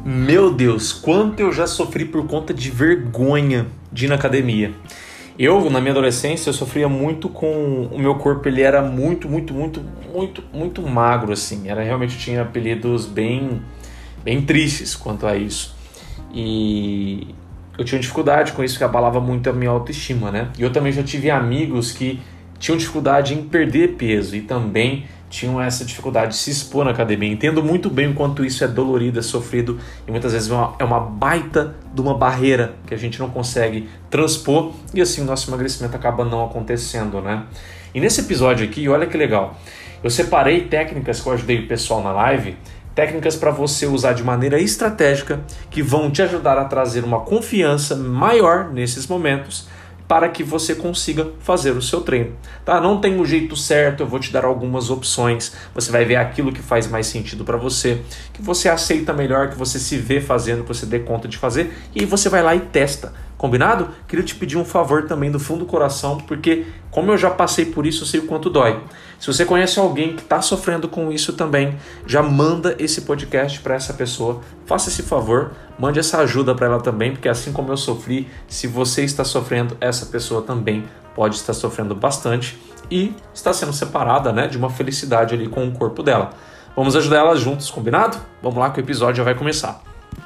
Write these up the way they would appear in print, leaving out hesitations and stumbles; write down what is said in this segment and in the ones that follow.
Meu Deus, quanto eu já sofri por conta de vergonha de ir na academia. Na minha adolescência, eu sofria muito com o meu corpo, ele era muito magro, assim. Realmente tinha apelidos bem tristes quanto a isso. E eu tinha dificuldade com isso, que abalava muito a minha autoestima, né? E eu também já tive amigos que tinham dificuldade em perder peso e também tinham essa dificuldade de se expor na academia. Entendo muito bem o quanto isso é dolorido, é sofrido e muitas vezes é uma baita de uma barreira que a gente não consegue transpor e assim o nosso emagrecimento acaba não acontecendo, né? E nesse episódio aqui, olha que legal, eu separei técnicas que eu ajudei o pessoal na live, técnicas para você usar de maneira estratégica que vão te ajudar a trazer uma confiança maior nesses momentos para que você consiga fazer o seu treino. Tá? Não tem um jeito certo, eu vou te dar algumas opções, você vai ver aquilo que faz mais sentido para você, que você aceita melhor, que você se vê fazendo, que você dê conta de fazer, e aí você vai lá e testa. Combinado? Queria te pedir um favor também do fundo do coração, porque como eu já passei por isso, eu sei o quanto dói. Se você conhece alguém que está sofrendo com isso também, já manda esse podcast para essa pessoa. Faça esse favor, mande essa ajuda para ela também, porque assim como eu sofri, se você está sofrendo, essa pessoa também pode estar sofrendo bastante e está sendo separada, né, de uma felicidade ali com o corpo dela. Vamos ajudar ela juntos, combinado? Vamos lá que o episódio já vai começar.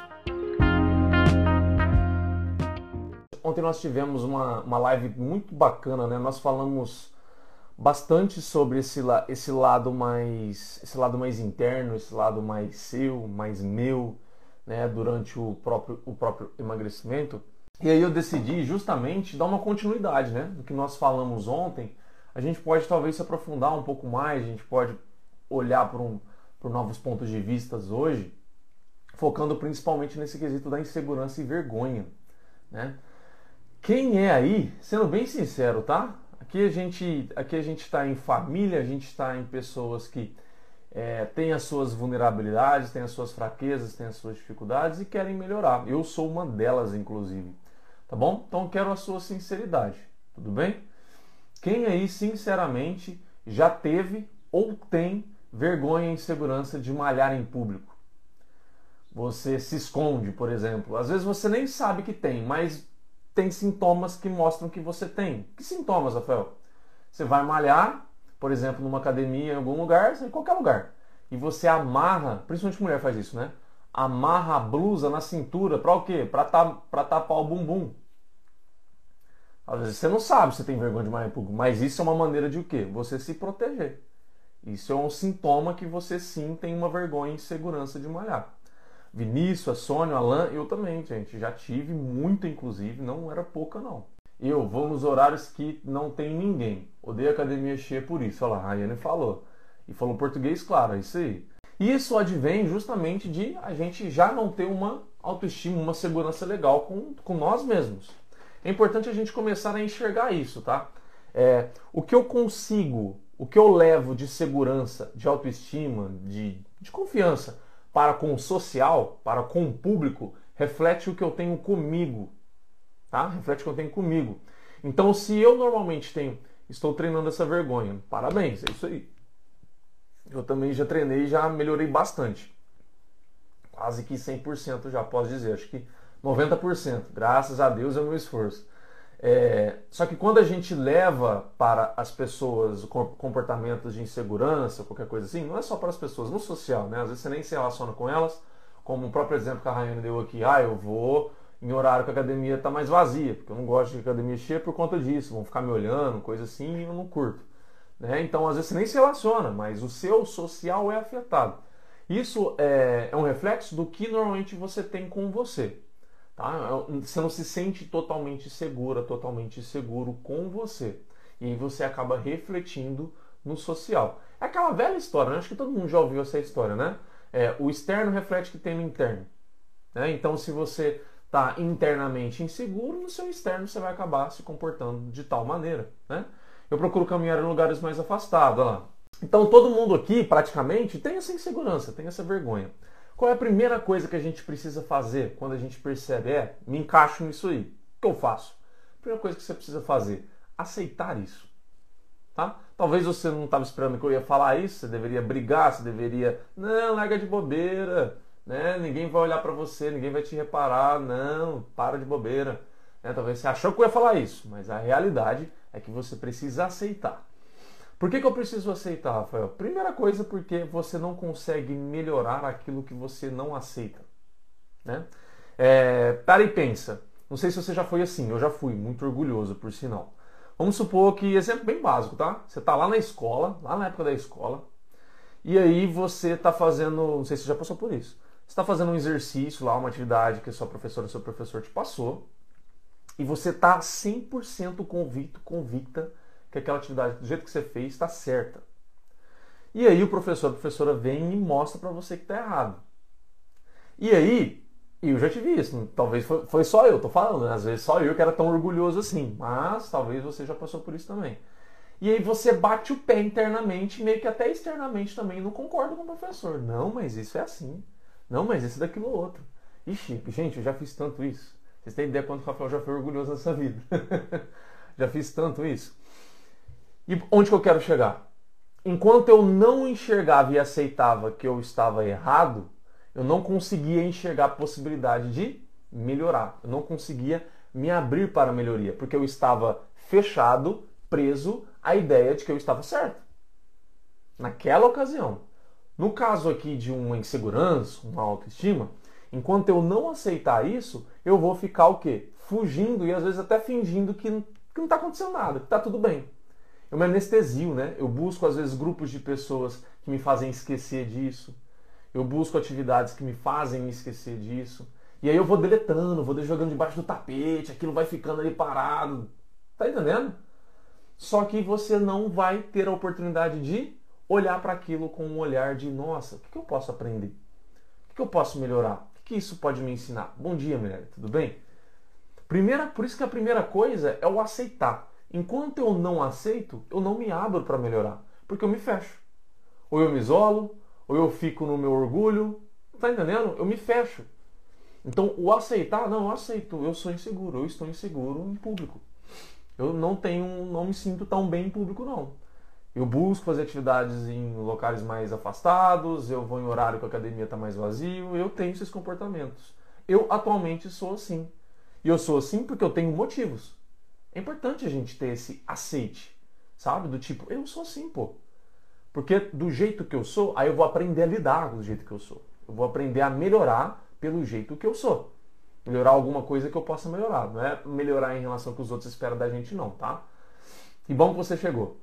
Ontem nós tivemos uma live muito bacana, né? Nós falamos bastante sobre esse lado mais interno, esse lado mais seu, mais meu, né? Durante o próprio emagrecimento. E aí eu decidi justamente dar uma continuidade, né? Do que nós falamos ontem. A gente pode talvez se aprofundar um pouco mais, a gente pode olhar por novos pontos de vista hoje, focando principalmente nesse quesito da insegurança e vergonha, né? Quem é aí, sendo bem sincero, tá? Aqui a gente está em família, a gente está em pessoas que têm as suas vulnerabilidades, têm as suas fraquezas, têm as suas dificuldades e querem melhorar. Eu sou uma delas, inclusive. Tá bom? Então eu quero a sua sinceridade, tudo bem? Quem aí, sinceramente, já teve ou tem vergonha e insegurança de malhar em público? Você se esconde, por exemplo. Às vezes você nem sabe que tem, mas tem sintomas que mostram que você tem. Que sintomas, Rafael? Você vai malhar, por exemplo, numa academia, em algum lugar, em qualquer lugar, e você amarra, principalmente mulher faz isso, né? Amarra a blusa na cintura, para o quê? Para tapar o bumbum. Às vezes você não sabe se tem vergonha de malhar em público, mas isso é uma maneira de o quê? Você se proteger. Isso é um sintoma que você sim tem uma vergonha e insegurança de malhar. Vinícius, a Sônia, o Alan, eu também, gente. Já tive muito, inclusive, não era pouca, não. Eu vou nos horários que não tem ninguém. Odeio academia cheia por isso. Olha lá, a Rayane falou. E falou português, claro, é isso aí. Isso advém justamente de a gente já não ter uma autoestima, uma segurança legal com nós mesmos. É importante a gente começar a enxergar isso, tá? O que eu consigo, o que eu levo de segurança, de autoestima, de confiança para com o social, para com o público, reflete o que eu tenho comigo, tá? Reflete o que eu tenho comigo. Então, se eu normalmente estou treinando essa vergonha, parabéns, é isso aí. Eu também já treinei e já melhorei bastante. Quase que 100% já posso dizer, acho que 90%, graças a Deus é o meu esforço. Só que quando a gente leva para as pessoas comportamentos de insegurança, qualquer coisa assim, não é só para as pessoas, no social, né? Às vezes você nem se relaciona com elas, como o próprio exemplo que a Rayane deu aqui, eu vou em horário que a academia está mais vazia, porque eu não gosto de academia cheia por conta disso, vão ficar me olhando, coisa assim, e eu não curto, né? Então às vezes você nem se relaciona, mas o seu social é afetado. Isso é um reflexo do que normalmente você tem com você. Tá? Você não se sente totalmente segura, totalmente seguro com você. E aí você acaba refletindo no social. É aquela velha história, né? Acho que todo mundo já ouviu essa história, né? O externo reflete o que tem no interno. Né? Então, se você está internamente inseguro, no seu externo você vai acabar se comportando de tal maneira. Né? Eu procuro caminhar em lugares mais afastados. Olha lá. Então, todo mundo aqui, praticamente, tem essa insegurança, tem essa vergonha. Qual é a primeira coisa que a gente precisa fazer quando a gente percebe, me encaixo nisso aí? O que eu faço? A primeira coisa que você precisa fazer, aceitar isso. Tá? Talvez você não estava esperando que eu ia falar isso, você deveria brigar, você deveria... Não, larga de bobeira. né? Ninguém vai olhar para você, ninguém vai te reparar, não, para de bobeira. Né? Talvez você achou que eu ia falar isso, mas a realidade é que você precisa aceitar. Por que eu preciso aceitar, Rafael? Primeira coisa, porque você não consegue melhorar aquilo que você não aceita. Né? Para e pensa. Não sei se você já foi assim, eu já fui, muito orgulhoso, por sinal. Vamos supor que, exemplo bem básico, tá? Você está lá na escola, lá na época da escola, e aí você está fazendo, não sei se você já passou por isso, você está fazendo um exercício lá, uma atividade que a sua professora, seu professor te passou, e você está 100% convicta que aquela atividade, do jeito que você fez, está certa. E aí o professor, a professora vem e mostra para você que está errado. E aí, eu já tive isso, talvez foi só eu, tô falando, né? Às vezes só eu que era tão orgulhoso assim, mas talvez você já passou por isso também. E aí você bate o pé internamente, meio que até externamente também, não concordo com o professor. Não, mas isso é assim. Não, mas isso é daquilo outro. Ixi, gente, eu já fiz tanto isso. Vocês têm ideia quanto o Rafael já foi orgulhoso nessa vida. Já fiz tanto isso. E onde que eu quero chegar? Enquanto eu não enxergava e aceitava que eu estava errado, eu não conseguia enxergar a possibilidade de melhorar. Eu não conseguia me abrir para a melhoria, porque eu estava fechado, preso à ideia de que eu estava certo. Naquela ocasião. No caso aqui de uma insegurança, uma autoestima, enquanto eu não aceitar isso, eu vou ficar o quê? Fugindo e às vezes até fingindo que não está acontecendo nada, que está tudo bem. Eu me anestesio, né? Eu busco às vezes grupos de pessoas que me fazem esquecer disso. Eu busco atividades que me fazem me esquecer disso. E aí eu vou deletando, vou jogando debaixo do tapete, aquilo vai ficando ali parado. Tá entendendo? Só que você não vai ter a oportunidade de olhar para aquilo com um olhar de, nossa, o que eu posso aprender? O que eu posso melhorar? O que isso pode me ensinar? Bom dia, mulher, tudo bem? Por isso que a primeira coisa é o aceitar. Enquanto eu não aceito, eu não me abro para melhorar. Porque eu me fecho. Ou eu me isolo, ou eu fico no meu orgulho. Tá entendendo? Eu me fecho. Então, o aceitar, não, eu aceito. Eu sou inseguro, eu estou inseguro em público. Eu não me sinto tão bem em público, não. Eu busco fazer atividades em locais mais afastados, eu vou em horário que a academia está mais vazio, eu tenho esses comportamentos. Eu atualmente sou assim. E eu sou assim porque eu tenho motivos. É importante a gente ter esse aceite, sabe? Do tipo, eu sou assim, pô. Porque do jeito que eu sou, aí eu vou aprender a lidar do jeito que eu sou. Eu vou aprender a melhorar pelo jeito que eu sou. Melhorar alguma coisa que eu possa melhorar. Não é melhorar em relação ao que os outros esperam da gente, não, tá? Que bom que você chegou.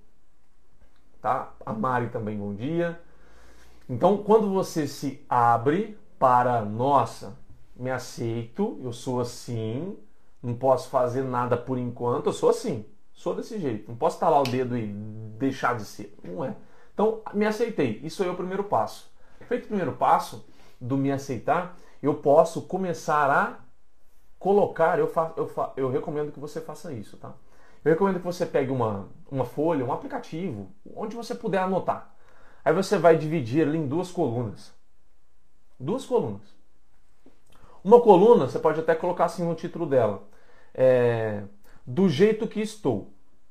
Tá? A Mari também, bom dia. Então, quando você se abre para, nossa, me aceito, eu sou assim, não posso fazer nada por enquanto, eu sou assim, sou desse jeito. Não posso estalar o dedo e deixar de ser. Não é. Então, me aceitei. Isso aí é o primeiro passo. Feito o primeiro passo do me aceitar, eu posso começar a colocar, eu recomendo que você faça isso, tá? Eu recomendo que você pegue uma folha, um aplicativo, onde você puder anotar. Aí você vai dividir ele em duas colunas. Duas colunas. Uma coluna, você pode até colocar assim no título dela. Do jeito que estou.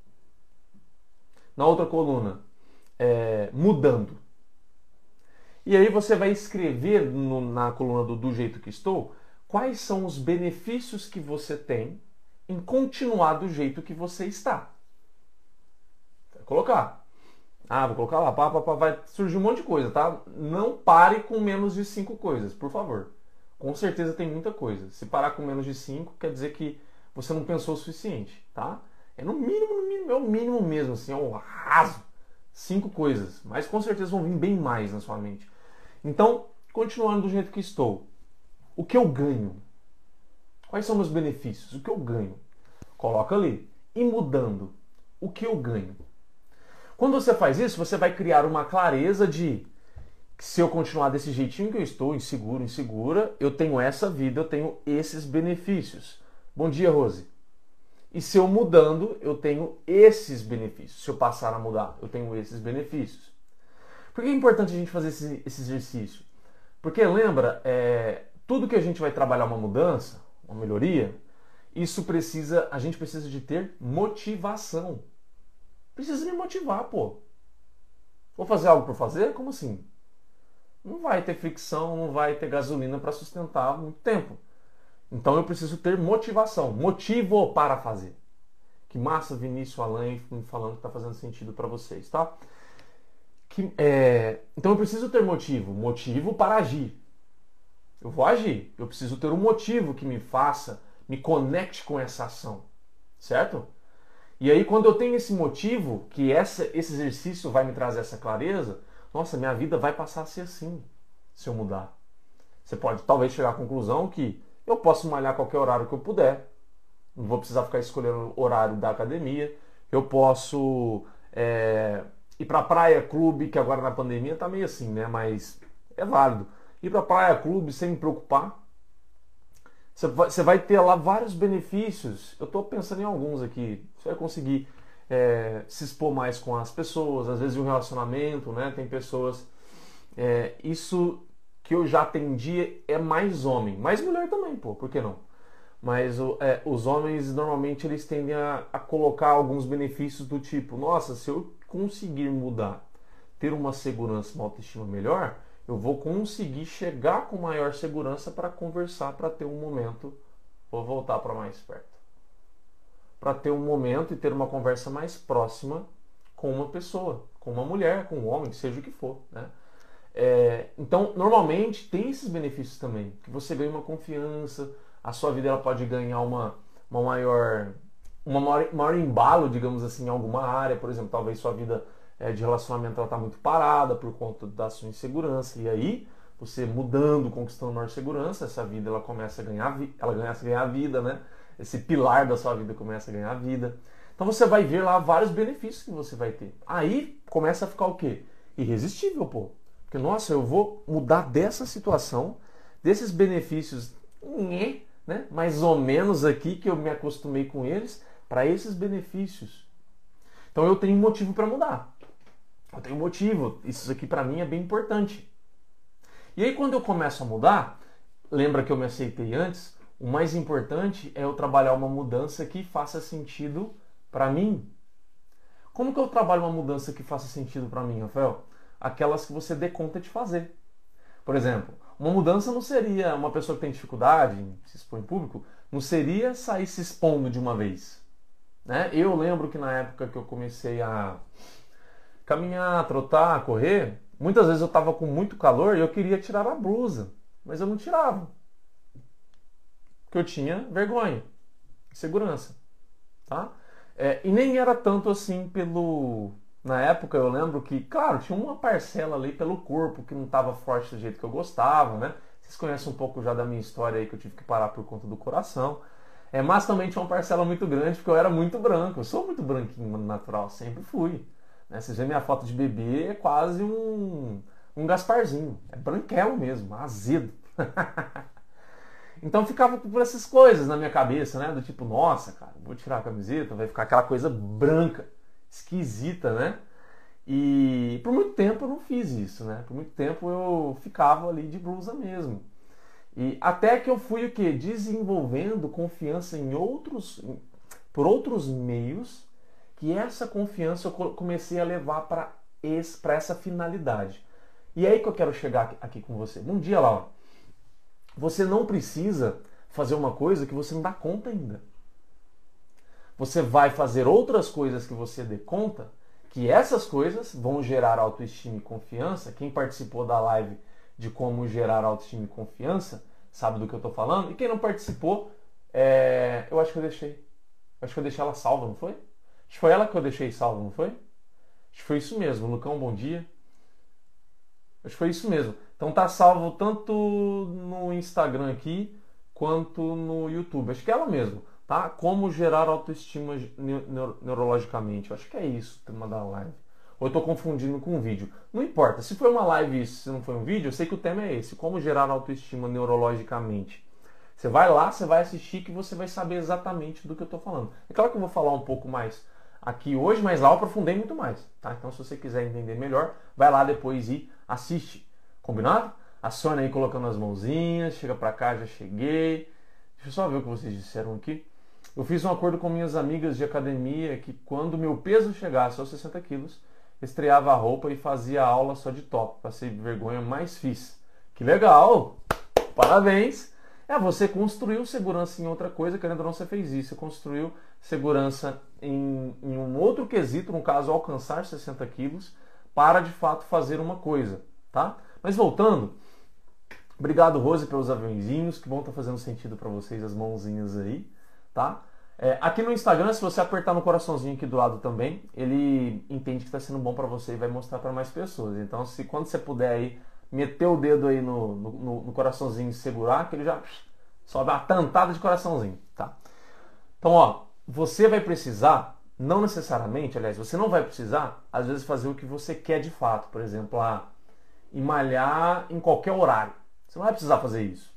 Na outra coluna, mudando. E aí você vai escrever na coluna do jeito que estou, quais são os benefícios que você tem em continuar do jeito que você está. Vai colocar. Vou colocar lá. Vai surgir um monte de coisa, tá? Não pare com menos de 5 coisas, por favor. Com certeza tem muita coisa. Se parar com menos de 5, quer dizer que você não pensou o suficiente, tá? É no mínimo, é o mínimo mesmo, assim, é o raso. 5 coisas. Mas com certeza vão vir bem mais na sua mente. Então, continuando do jeito que estou. O que eu ganho? Quais são meus benefícios? O que eu ganho? Coloca ali. E mudando, o que eu ganho? Quando você faz isso, você vai criar uma clareza de que se eu continuar desse jeitinho que eu estou, inseguro, insegura, eu tenho essa vida, eu tenho esses benefícios. Bom dia, Rose. E se eu mudando, eu tenho esses benefícios. Se eu passar a mudar, eu tenho esses benefícios. Por que é importante a gente fazer esse exercício? Porque lembra, tudo que a gente vai trabalhar uma mudança, uma melhoria, a gente precisa de ter motivação. Precisa me motivar, pô. Vou fazer algo por fazer? Como assim? não vai ter fricção, não vai ter gasolina para sustentar muito tempo. Então eu preciso ter motivação, motivo para fazer. Que massa, Vinícius, Alain, me falando que está fazendo sentido para vocês, tá? Então eu preciso ter motivo para agir. Eu vou agir, eu preciso ter um motivo que me faça, me conecte com essa ação, certo? E aí quando eu tenho esse motivo, que esse exercício vai me trazer essa clareza, nossa, minha vida vai passar a ser assim, se eu mudar. Você pode talvez chegar à conclusão que eu posso malhar qualquer horário que eu puder, não vou precisar ficar escolhendo o horário da academia, eu posso ir pra praia, clube, que agora na pandemia tá meio assim, né? Mas é válido. Ir pra praia, clube, sem me preocupar. Você vai ter lá vários benefícios. Eu estou pensando em alguns aqui. Você vai conseguir se expor mais com as pessoas, às vezes um relacionamento, né? Tem pessoas... isso que eu já atendi é mais homem. Mais mulher também, pô. Por que não? Mas os homens, normalmente, eles tendem a colocar alguns benefícios do tipo, nossa, se eu conseguir mudar, ter uma segurança, uma autoestima melhor, eu vou conseguir chegar com maior segurança para conversar, para ter um momento, vou voltar para mais perto, para ter um momento e ter uma conversa mais próxima com uma pessoa, com uma mulher, com um homem, seja o que for, né? Então, normalmente, tem esses benefícios também, que você ganha uma confiança, a sua vida ela pode ganhar maior embalo, digamos assim, em alguma área. Por exemplo, talvez sua vida de relacionamento ela está muito parada por conta da sua insegurança. E aí, você mudando, conquistando maior segurança, essa vida ela começa a ganhar vida, né? Esse pilar da sua vida começa a ganhar vida. Então você vai ver lá vários benefícios que você vai ter. Aí começa a ficar o quê? Irresistível, pô. Porque, nossa, eu vou mudar dessa situação, desses benefícios, né? Mais ou menos aqui que eu me acostumei com eles, para esses benefícios. Então eu tenho motivo para mudar. Eu tenho motivo. Isso aqui para mim é bem importante. E aí quando eu começo a mudar, lembra que eu me aceitei antes? O mais importante é eu trabalhar uma mudança que faça sentido para mim. Como que eu trabalho uma mudança que faça sentido para mim, Rafael? Aquelas que você dê conta de fazer. Por exemplo, uma mudança não seria uma pessoa que tem dificuldade em se expor em público, não seria sair se expondo de uma vez. Né? Eu lembro que na época que eu comecei a caminhar, trotar, correr, muitas vezes eu estava com muito calor e eu queria tirar a blusa, mas eu não tirava. Porque eu tinha vergonha, insegurança. Tá? E nem era tanto assim pelo... Na época eu lembro que, claro, tinha uma parcela ali pelo corpo que não estava forte do jeito que eu gostava, né? Vocês conhecem um pouco já da minha história aí que eu tive que parar por conta do coração. Mas também tinha uma parcela muito grande porque eu era muito branco. Eu sou muito branquinho natural, sempre fui. Né? Vocês veem minha foto de bebê, é quase um Gasparzinho. É branquelo mesmo, azedo. Então ficava por essas coisas na minha cabeça, né? Do tipo, nossa, cara, vou tirar a camiseta, vai ficar aquela coisa branca. Esquisita, né? E por muito tempo eu não fiz isso, né? Por muito tempo eu ficava ali de blusa mesmo. E até que eu fui o quê? Desenvolvendo confiança por outros meios, que essa confiança eu comecei a levar para essa finalidade. E é aí que eu quero chegar aqui com você. Bom dia, Laura. Você não precisa fazer uma coisa que você não dá conta ainda. Você vai fazer outras coisas que você dê conta, que essas coisas vão gerar autoestima e confiança. Quem participou da live de como gerar autoestima e confiança sabe do que eu estou falando. E quem não participou, eu acho que eu deixei. Acho que eu deixei ela salva, não foi? Acho que foi ela que eu deixei salva, não foi? Acho que foi isso mesmo. Lucão, bom dia. Acho que foi isso mesmo. Então tá salvo tanto no Instagram aqui, quanto no YouTube. Acho que é ela mesmo. Tá? Como gerar autoestima neurologicamente. Eu acho que é isso o tema da live. Ou eu estou confundindo com um vídeo. Não importa. Se foi uma live isso, se não foi um vídeo, eu sei que o tema é esse. Como gerar autoestima neurologicamente. Você vai lá, você vai assistir que você vai saber exatamente do que eu estou falando. É claro que eu vou falar um pouco mais aqui hoje, mas lá eu aprofundei muito mais. Tá? Então se você quiser entender melhor, vai lá depois e assiste. Combinado? A Sônia aí colocando as mãozinhas. Chega pra cá, já cheguei. Deixa eu só ver o que vocês disseram aqui. Eu fiz um acordo com minhas amigas de academia que quando meu peso chegasse aos 60 quilos, estreava a roupa e fazia aula só de top. Passei vergonha, mas fiz. Que legal! Parabéns! Você construiu segurança em outra coisa, querendo ou não, você fez isso. Você construiu segurança em um outro quesito, no caso, alcançar 60 quilos, para de fato fazer uma coisa, tá? Mas voltando, obrigado, Rose, pelos aviãozinhos, que bom estar fazendo sentido para vocês, as mãozinhas aí, tá? Aqui no Instagram, se você apertar no coraçãozinho aqui do lado também, ele entende que está sendo bom para você e vai mostrar para mais pessoas. Então, se quando você puder aí, meter o dedo aí no coraçãozinho e segurar, que ele já sobe uma tantada de coraçãozinho, tá? Então, ó, você vai precisar, não necessariamente, aliás, você não vai precisar, às vezes, fazer o que você quer de fato. Por exemplo, ir malhar em qualquer horário. Você não vai precisar fazer isso.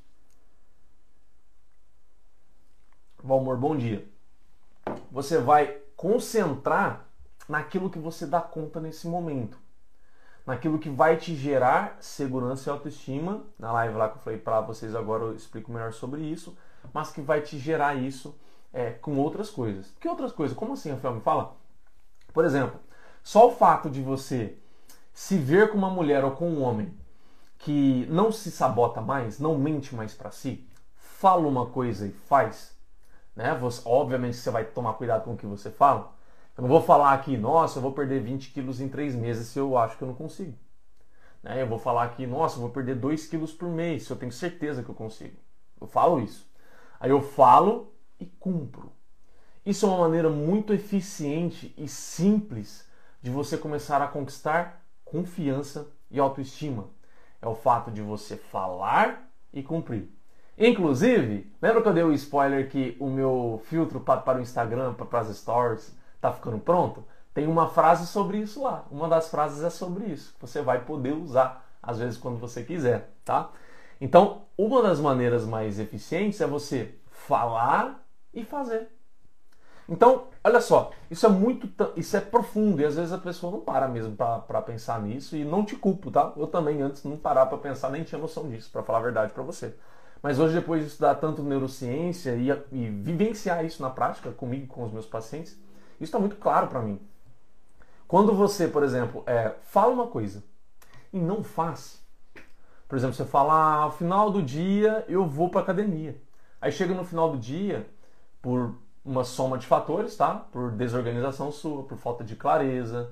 Valmor, bom dia. Você vai concentrar naquilo que você dá conta nesse momento. Naquilo que vai te gerar segurança e autoestima. Na live lá que eu falei para vocês agora, eu explico melhor sobre isso. Mas que vai te gerar isso com outras coisas. Que outras coisas? Como assim, Rafael? Me fala. Por exemplo, só o fato de você se ver com uma mulher ou com um homem que não se sabota mais, não mente mais para si, fala uma coisa e faz, né? Obviamente você vai tomar cuidado com o que você fala. Eu não vou falar aqui, nossa, eu vou perder 20 quilos em 3 meses se eu acho que eu não consigo. Né? Eu vou falar aqui, nossa, eu vou perder 2 quilos por mês se eu tenho certeza que eu consigo. Eu falo isso. Aí eu falo e cumpro. Isso é uma maneira muito eficiente e simples de você começar a conquistar confiança e autoestima. É o fato de você falar e cumprir. Inclusive, lembra que eu dei o spoiler que o meu filtro para o Instagram, para as stories, tá ficando pronto? Tem uma frase sobre isso lá. Uma das frases é sobre isso. Você vai poder usar, às vezes, quando você quiser, tá? Então, uma das maneiras mais eficientes é você falar e fazer. Então, olha só, isso é profundo e às vezes a pessoa não para mesmo para pensar nisso e não te culpo, tá? Eu também antes não parar para pensar, nem tinha noção disso, para falar a verdade para você. Mas hoje, depois de estudar tanto neurociência e vivenciar isso na prática comigo, com os meus pacientes, isso está muito claro para mim. Quando você, por exemplo, fala uma coisa e não faz, por exemplo, você fala, ao final do dia eu vou para academia. Aí chega no final do dia, por uma soma de fatores, tá? Por desorganização sua, por falta de clareza,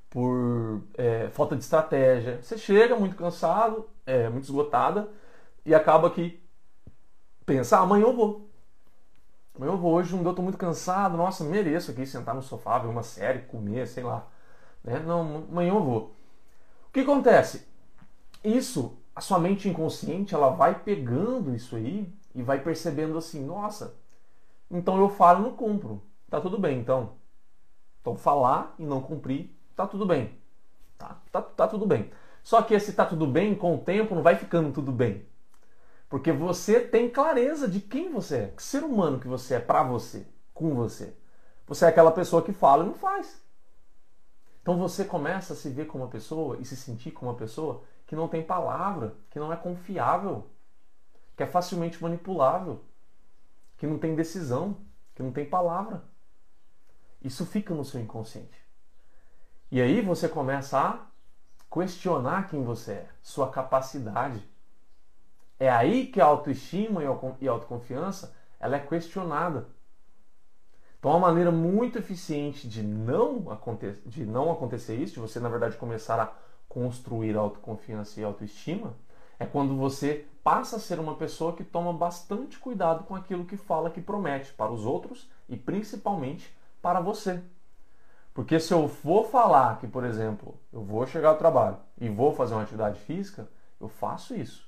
por falta de estratégia. Você chega muito cansado, muito esgotada, e acaba que pensa, amanhã eu vou. Amanhã eu vou, hoje não deu, tô muito cansado, nossa, mereço aqui sentar no sofá, ver uma série, comer, sei lá. Não, amanhã eu vou. O que acontece? Isso, a sua mente inconsciente, ela vai pegando isso aí e vai percebendo assim, nossa, então eu falo e não cumpro. Tá tudo bem, então. Então falar e não cumprir, tá tudo bem. Tá tudo bem. Só que esse tá tudo bem, com o tempo, não vai ficando tudo bem. Porque você tem clareza de quem você é. Que ser humano que você é pra você, com você. Você é aquela pessoa que fala e não faz. Então você começa a se ver como uma pessoa e se sentir como uma pessoa que não tem palavra, que não é confiável, que é facilmente manipulável, que não tem decisão, que não tem palavra. Isso fica no seu inconsciente. E aí você começa a questionar quem você é, sua capacidade. É aí que a autoestima e a autoconfiança ela é questionada. Então, uma maneira muito eficiente de não acontecer isso, de você, na verdade, começar a construir autoconfiança e autoestima, é quando você passa a ser uma pessoa que toma bastante cuidado com aquilo que fala, que promete para os outros e principalmente para você. Porque se eu for falar que, por exemplo, eu vou chegar ao trabalho e vou fazer uma atividade física, eu faço isso.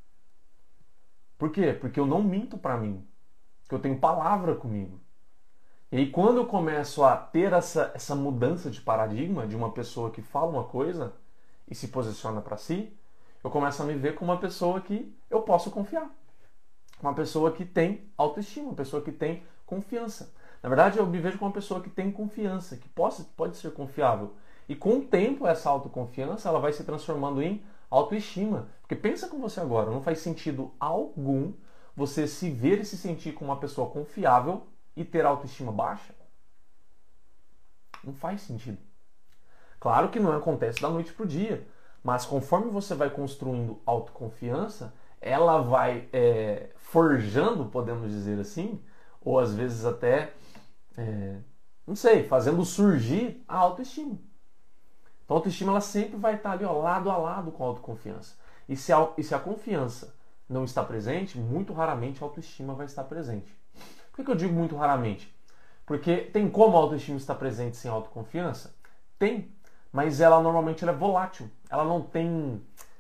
Por quê? Porque eu não minto para mim. Porque eu tenho palavra comigo. E aí quando eu começo a ter essa mudança de paradigma de uma pessoa que fala uma coisa e se posiciona para si, eu começo a me ver como uma pessoa que eu posso confiar. Uma pessoa que tem autoestima, uma pessoa que tem confiança. Na verdade, eu me vejo como uma pessoa que tem confiança, que pode ser confiável. E com o tempo, essa autoconfiança ela vai se transformando em autoestima. Porque pensa com você agora, não faz sentido algum você se ver e se sentir como uma pessoa confiável e ter autoestima baixa. Não faz sentido. Claro que não acontece da noite pro dia, mas conforme você vai construindo autoconfiança, ela vai forjando, podemos dizer assim, ou às vezes até, não sei, fazendo surgir a autoestima. Então a autoestima ela sempre vai estar ali, ó, lado a lado com a autoconfiança. E se a confiança não está presente, muito raramente a autoestima vai estar presente. Por que eu digo muito raramente? Porque tem como a autoestima estar presente sem autoconfiança? Tem, mas ela normalmente ela é volátil. Ela não tem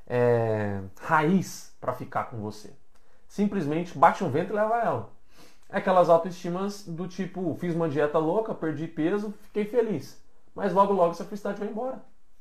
raiz para ficar com você. Simplesmente bate um vento e leva ela. É aquelas autoestimas do tipo, fiz uma dieta louca, perdi peso, fiquei feliz. Mas logo logo essa felicidade vai embora.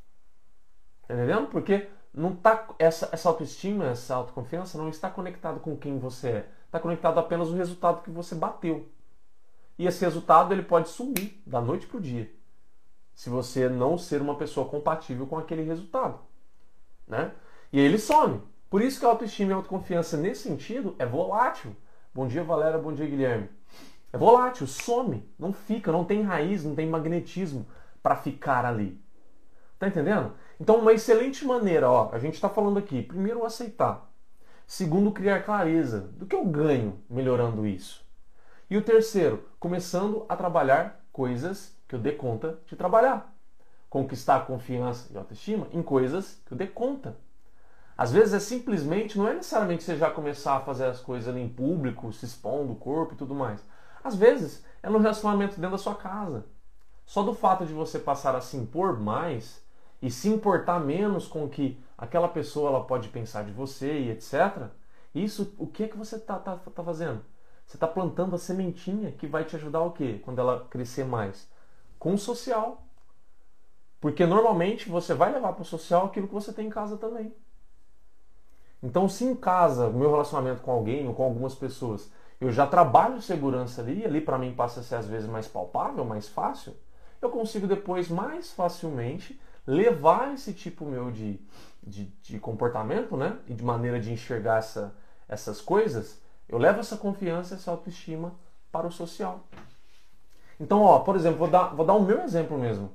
Tá entendendo? Porque não tá, essa autoestima, essa autoconfiança não está conectada com quem você é. Está conectado apenas ao resultado que você bateu. E esse resultado ele pode sumir da noite para o dia. Se você não ser uma pessoa compatível com aquele resultado. Né? E aí ele some. Por isso que a autoestima e a autoconfiança nesse sentido é volátil. Bom dia, Valéria. Bom dia, Guilherme. É volátil, some. Não fica, não tem raiz, não tem magnetismo para ficar ali. Tá entendendo? Então, uma excelente maneira, ó, a gente está falando aqui, primeiro, aceitar. Segundo, criar clareza do que eu ganho melhorando isso. E o terceiro, começando a trabalhar coisas que eu dê conta de trabalhar. Conquistar a confiança e a autoestima em coisas que eu dê conta. Às vezes é simplesmente, não é necessariamente você já começar a fazer as coisas ali em público, se expondo o corpo e tudo mais. Às vezes é no relacionamento dentro da sua casa. Só do fato de você passar a se impor mais e se importar menos com o que aquela pessoa ela pode pensar de você e etc. Isso, o que é que você tá fazendo? Você está plantando a sementinha que vai te ajudar o quê? Quando ela crescer mais? Com o social. Porque normalmente você vai levar para o social aquilo que você tem em casa também. Então, se em casa, o meu relacionamento com alguém ou com algumas pessoas, eu já trabalho segurança ali para mim passa a ser às vezes mais palpável, mais fácil, eu consigo depois mais facilmente levar esse tipo meu de comportamento, né? E de maneira de enxergar essas coisas, eu levo essa confiança, essa autoestima para o social. Então, ó, por exemplo, vou dar o meu exemplo mesmo.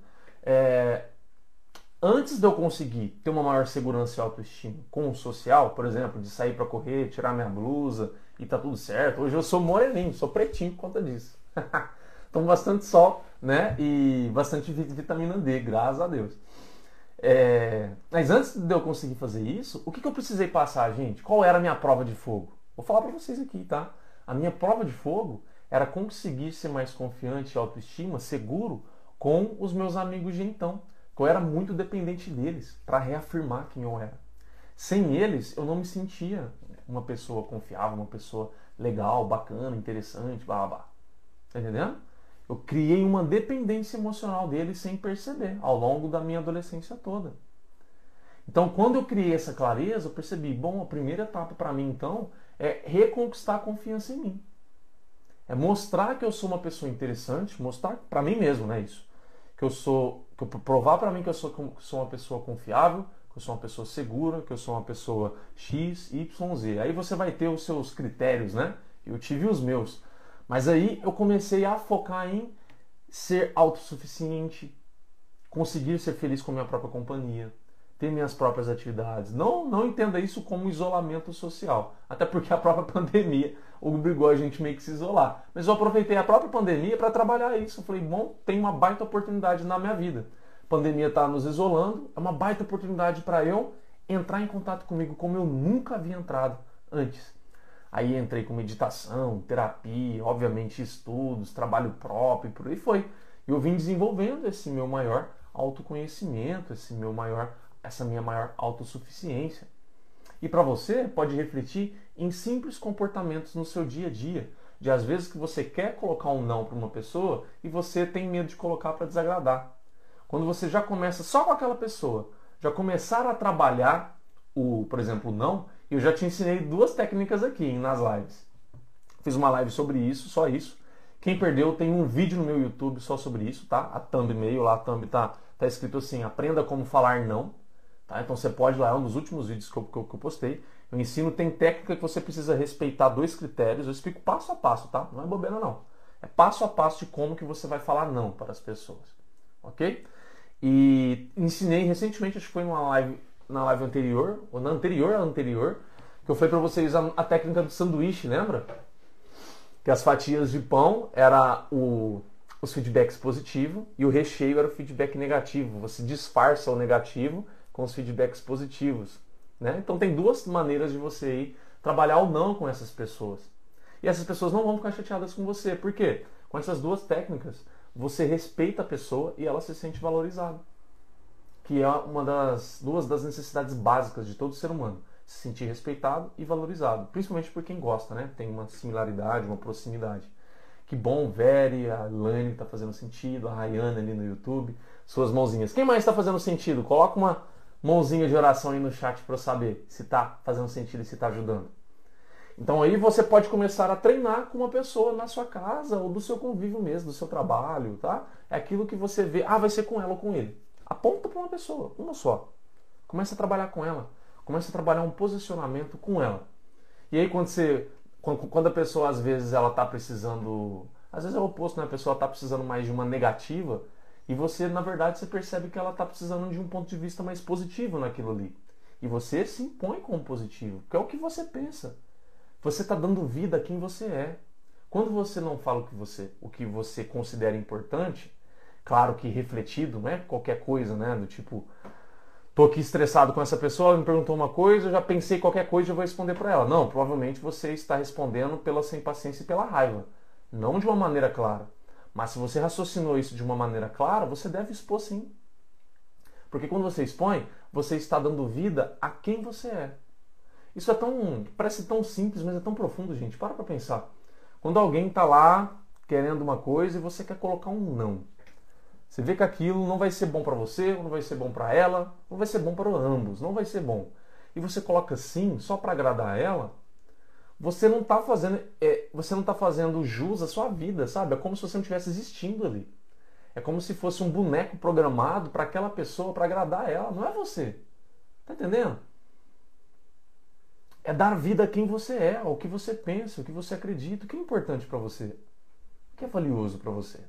Antes de eu conseguir ter uma maior segurança e autoestima com o social, por exemplo, de sair para correr, tirar minha blusa e tá tudo certo. Hoje eu sou moreninho, sou pretinho por conta disso. Tomo bastante sol, né? E bastante vitamina D, graças a Deus. Mas antes de eu conseguir fazer isso, o que eu precisei passar, gente? Qual era a minha prova de fogo? Vou falar para vocês aqui, tá? A minha prova de fogo era conseguir ser mais confiante e autoestima, seguro, com os meus amigos de então. Eu era muito dependente deles para reafirmar quem eu era. Sem eles, eu não me sentia uma pessoa confiável, uma pessoa legal, bacana, interessante, blá blá blá. Tá entendendo? Eu criei uma dependência emocional deles sem perceber, ao longo da minha adolescência toda. Então, quando eu criei essa clareza, eu percebi, bom, a primeira etapa para mim, então, é reconquistar a confiança em mim. É mostrar que eu sou uma pessoa interessante, mostrar para mim mesmo, né, isso. Provar para mim que eu sou uma pessoa confiável, que eu sou uma pessoa segura, que eu sou uma pessoa X, Y, Z. Aí você vai ter os seus critérios, né? Eu tive os meus. Mas aí eu comecei a focar em ser autossuficiente, conseguir ser feliz com a minha própria companhia, ter minhas próprias atividades. Não entenda isso como isolamento social. Até porque a própria pandemia obrigou a gente meio que se isolar. Mas eu aproveitei a própria pandemia para trabalhar isso. Eu falei, bom, tem uma baita oportunidade na minha vida. A pandemia está nos isolando, é uma baita oportunidade para eu entrar em contato comigo como eu nunca havia entrado antes. Aí entrei com meditação, terapia, obviamente estudos, trabalho próprio, e por aí foi. E eu vim desenvolvendo esse meu maior autoconhecimento, essa minha maior autossuficiência. E para você, pode refletir em simples comportamentos no seu dia a dia. De às vezes que você quer colocar um não para uma pessoa e você tem medo de colocar para desagradar. Quando você já começa só com aquela pessoa, já começar a trabalhar por exemplo, o não, eu já te ensinei 2 técnicas aqui nas lives. Fiz uma live sobre isso, só isso. Quem perdeu, tem um vídeo no meu YouTube só sobre isso, tá? A thumbnail lá, a thumb tá escrito assim, aprenda como falar não. Tá? Então você pode ir lá, é um dos últimos vídeos que eu postei. Eu ensino, tem técnica que você precisa respeitar 2 critérios. Eu explico passo a passo, tá? Não é bobeira não. É passo a passo de como que você vai falar não para as pessoas. Ok? E ensinei recentemente, acho que foi na live anterior, ou na anterior, que eu falei pra vocês a técnica do sanduíche, lembra? Que as fatias de pão era os feedbacks positivos e o recheio era o feedback negativo. Você disfarça o negativo com os feedbacks positivos, né? Então tem duas maneiras de você ir trabalhar ou não com essas pessoas. E essas pessoas não vão ficar chateadas com você. Por quê? Com essas duas técnicas, você respeita a pessoa e ela se sente valorizada. Que é duas das necessidades básicas de todo ser humano. Se sentir respeitado e valorizado. Principalmente por quem gosta, né? Tem uma similaridade, uma proximidade. Que bom, Veri, a Lani está fazendo sentido, a Rayana ali no YouTube. Suas mãozinhas. Quem mais está fazendo sentido? Coloca uma mãozinha de oração aí no chat para eu saber se está fazendo sentido e se está ajudando. Então aí você pode começar a treinar com uma pessoa na sua casa ou do seu convívio mesmo, do seu trabalho, tá? É aquilo que você vê, vai ser com ela ou com ele. Aponta para uma pessoa, uma só. Começa a trabalhar com ela. Começa a trabalhar um posicionamento com ela. E aí quando a pessoa às vezes ela está precisando, às vezes é o oposto, né? A pessoa está precisando mais de uma negativa e você, na verdade, você percebe que ela está precisando de um ponto de vista mais positivo naquilo ali. E você se impõe como positivo, que é o que você pensa. Você está dando vida a quem você é. Quando você não fala o que você considera importante, claro que refletido, não é qualquer coisa, né? Do tipo, tô aqui estressado com essa pessoa, ela me perguntou uma coisa, eu já pensei qualquer coisa e eu vou responder para ela. Não, provavelmente você está respondendo pela sem paciência e pela raiva. Não de uma maneira clara. Mas se você raciocinou isso de uma maneira clara, você deve expor sim. Porque quando você expõe, você está dando vida a quem você é. Isso parece tão simples, mas é tão profundo, gente. Para pensar. Quando alguém está lá querendo uma coisa e você quer colocar um não. Você vê que aquilo não vai ser bom para você, não vai ser bom para ela, não vai ser bom para ambos, não vai ser bom. E você coloca sim só para agradar ela, você não está fazendo jus à sua vida, sabe? É como se você não estivesse existindo ali. É como se fosse um boneco programado para aquela pessoa, para agradar ela, não é você. Tá entendendo? É dar vida a quem você é, ao que você pensa, o que você acredita, o que é importante para você, o que é valioso para você.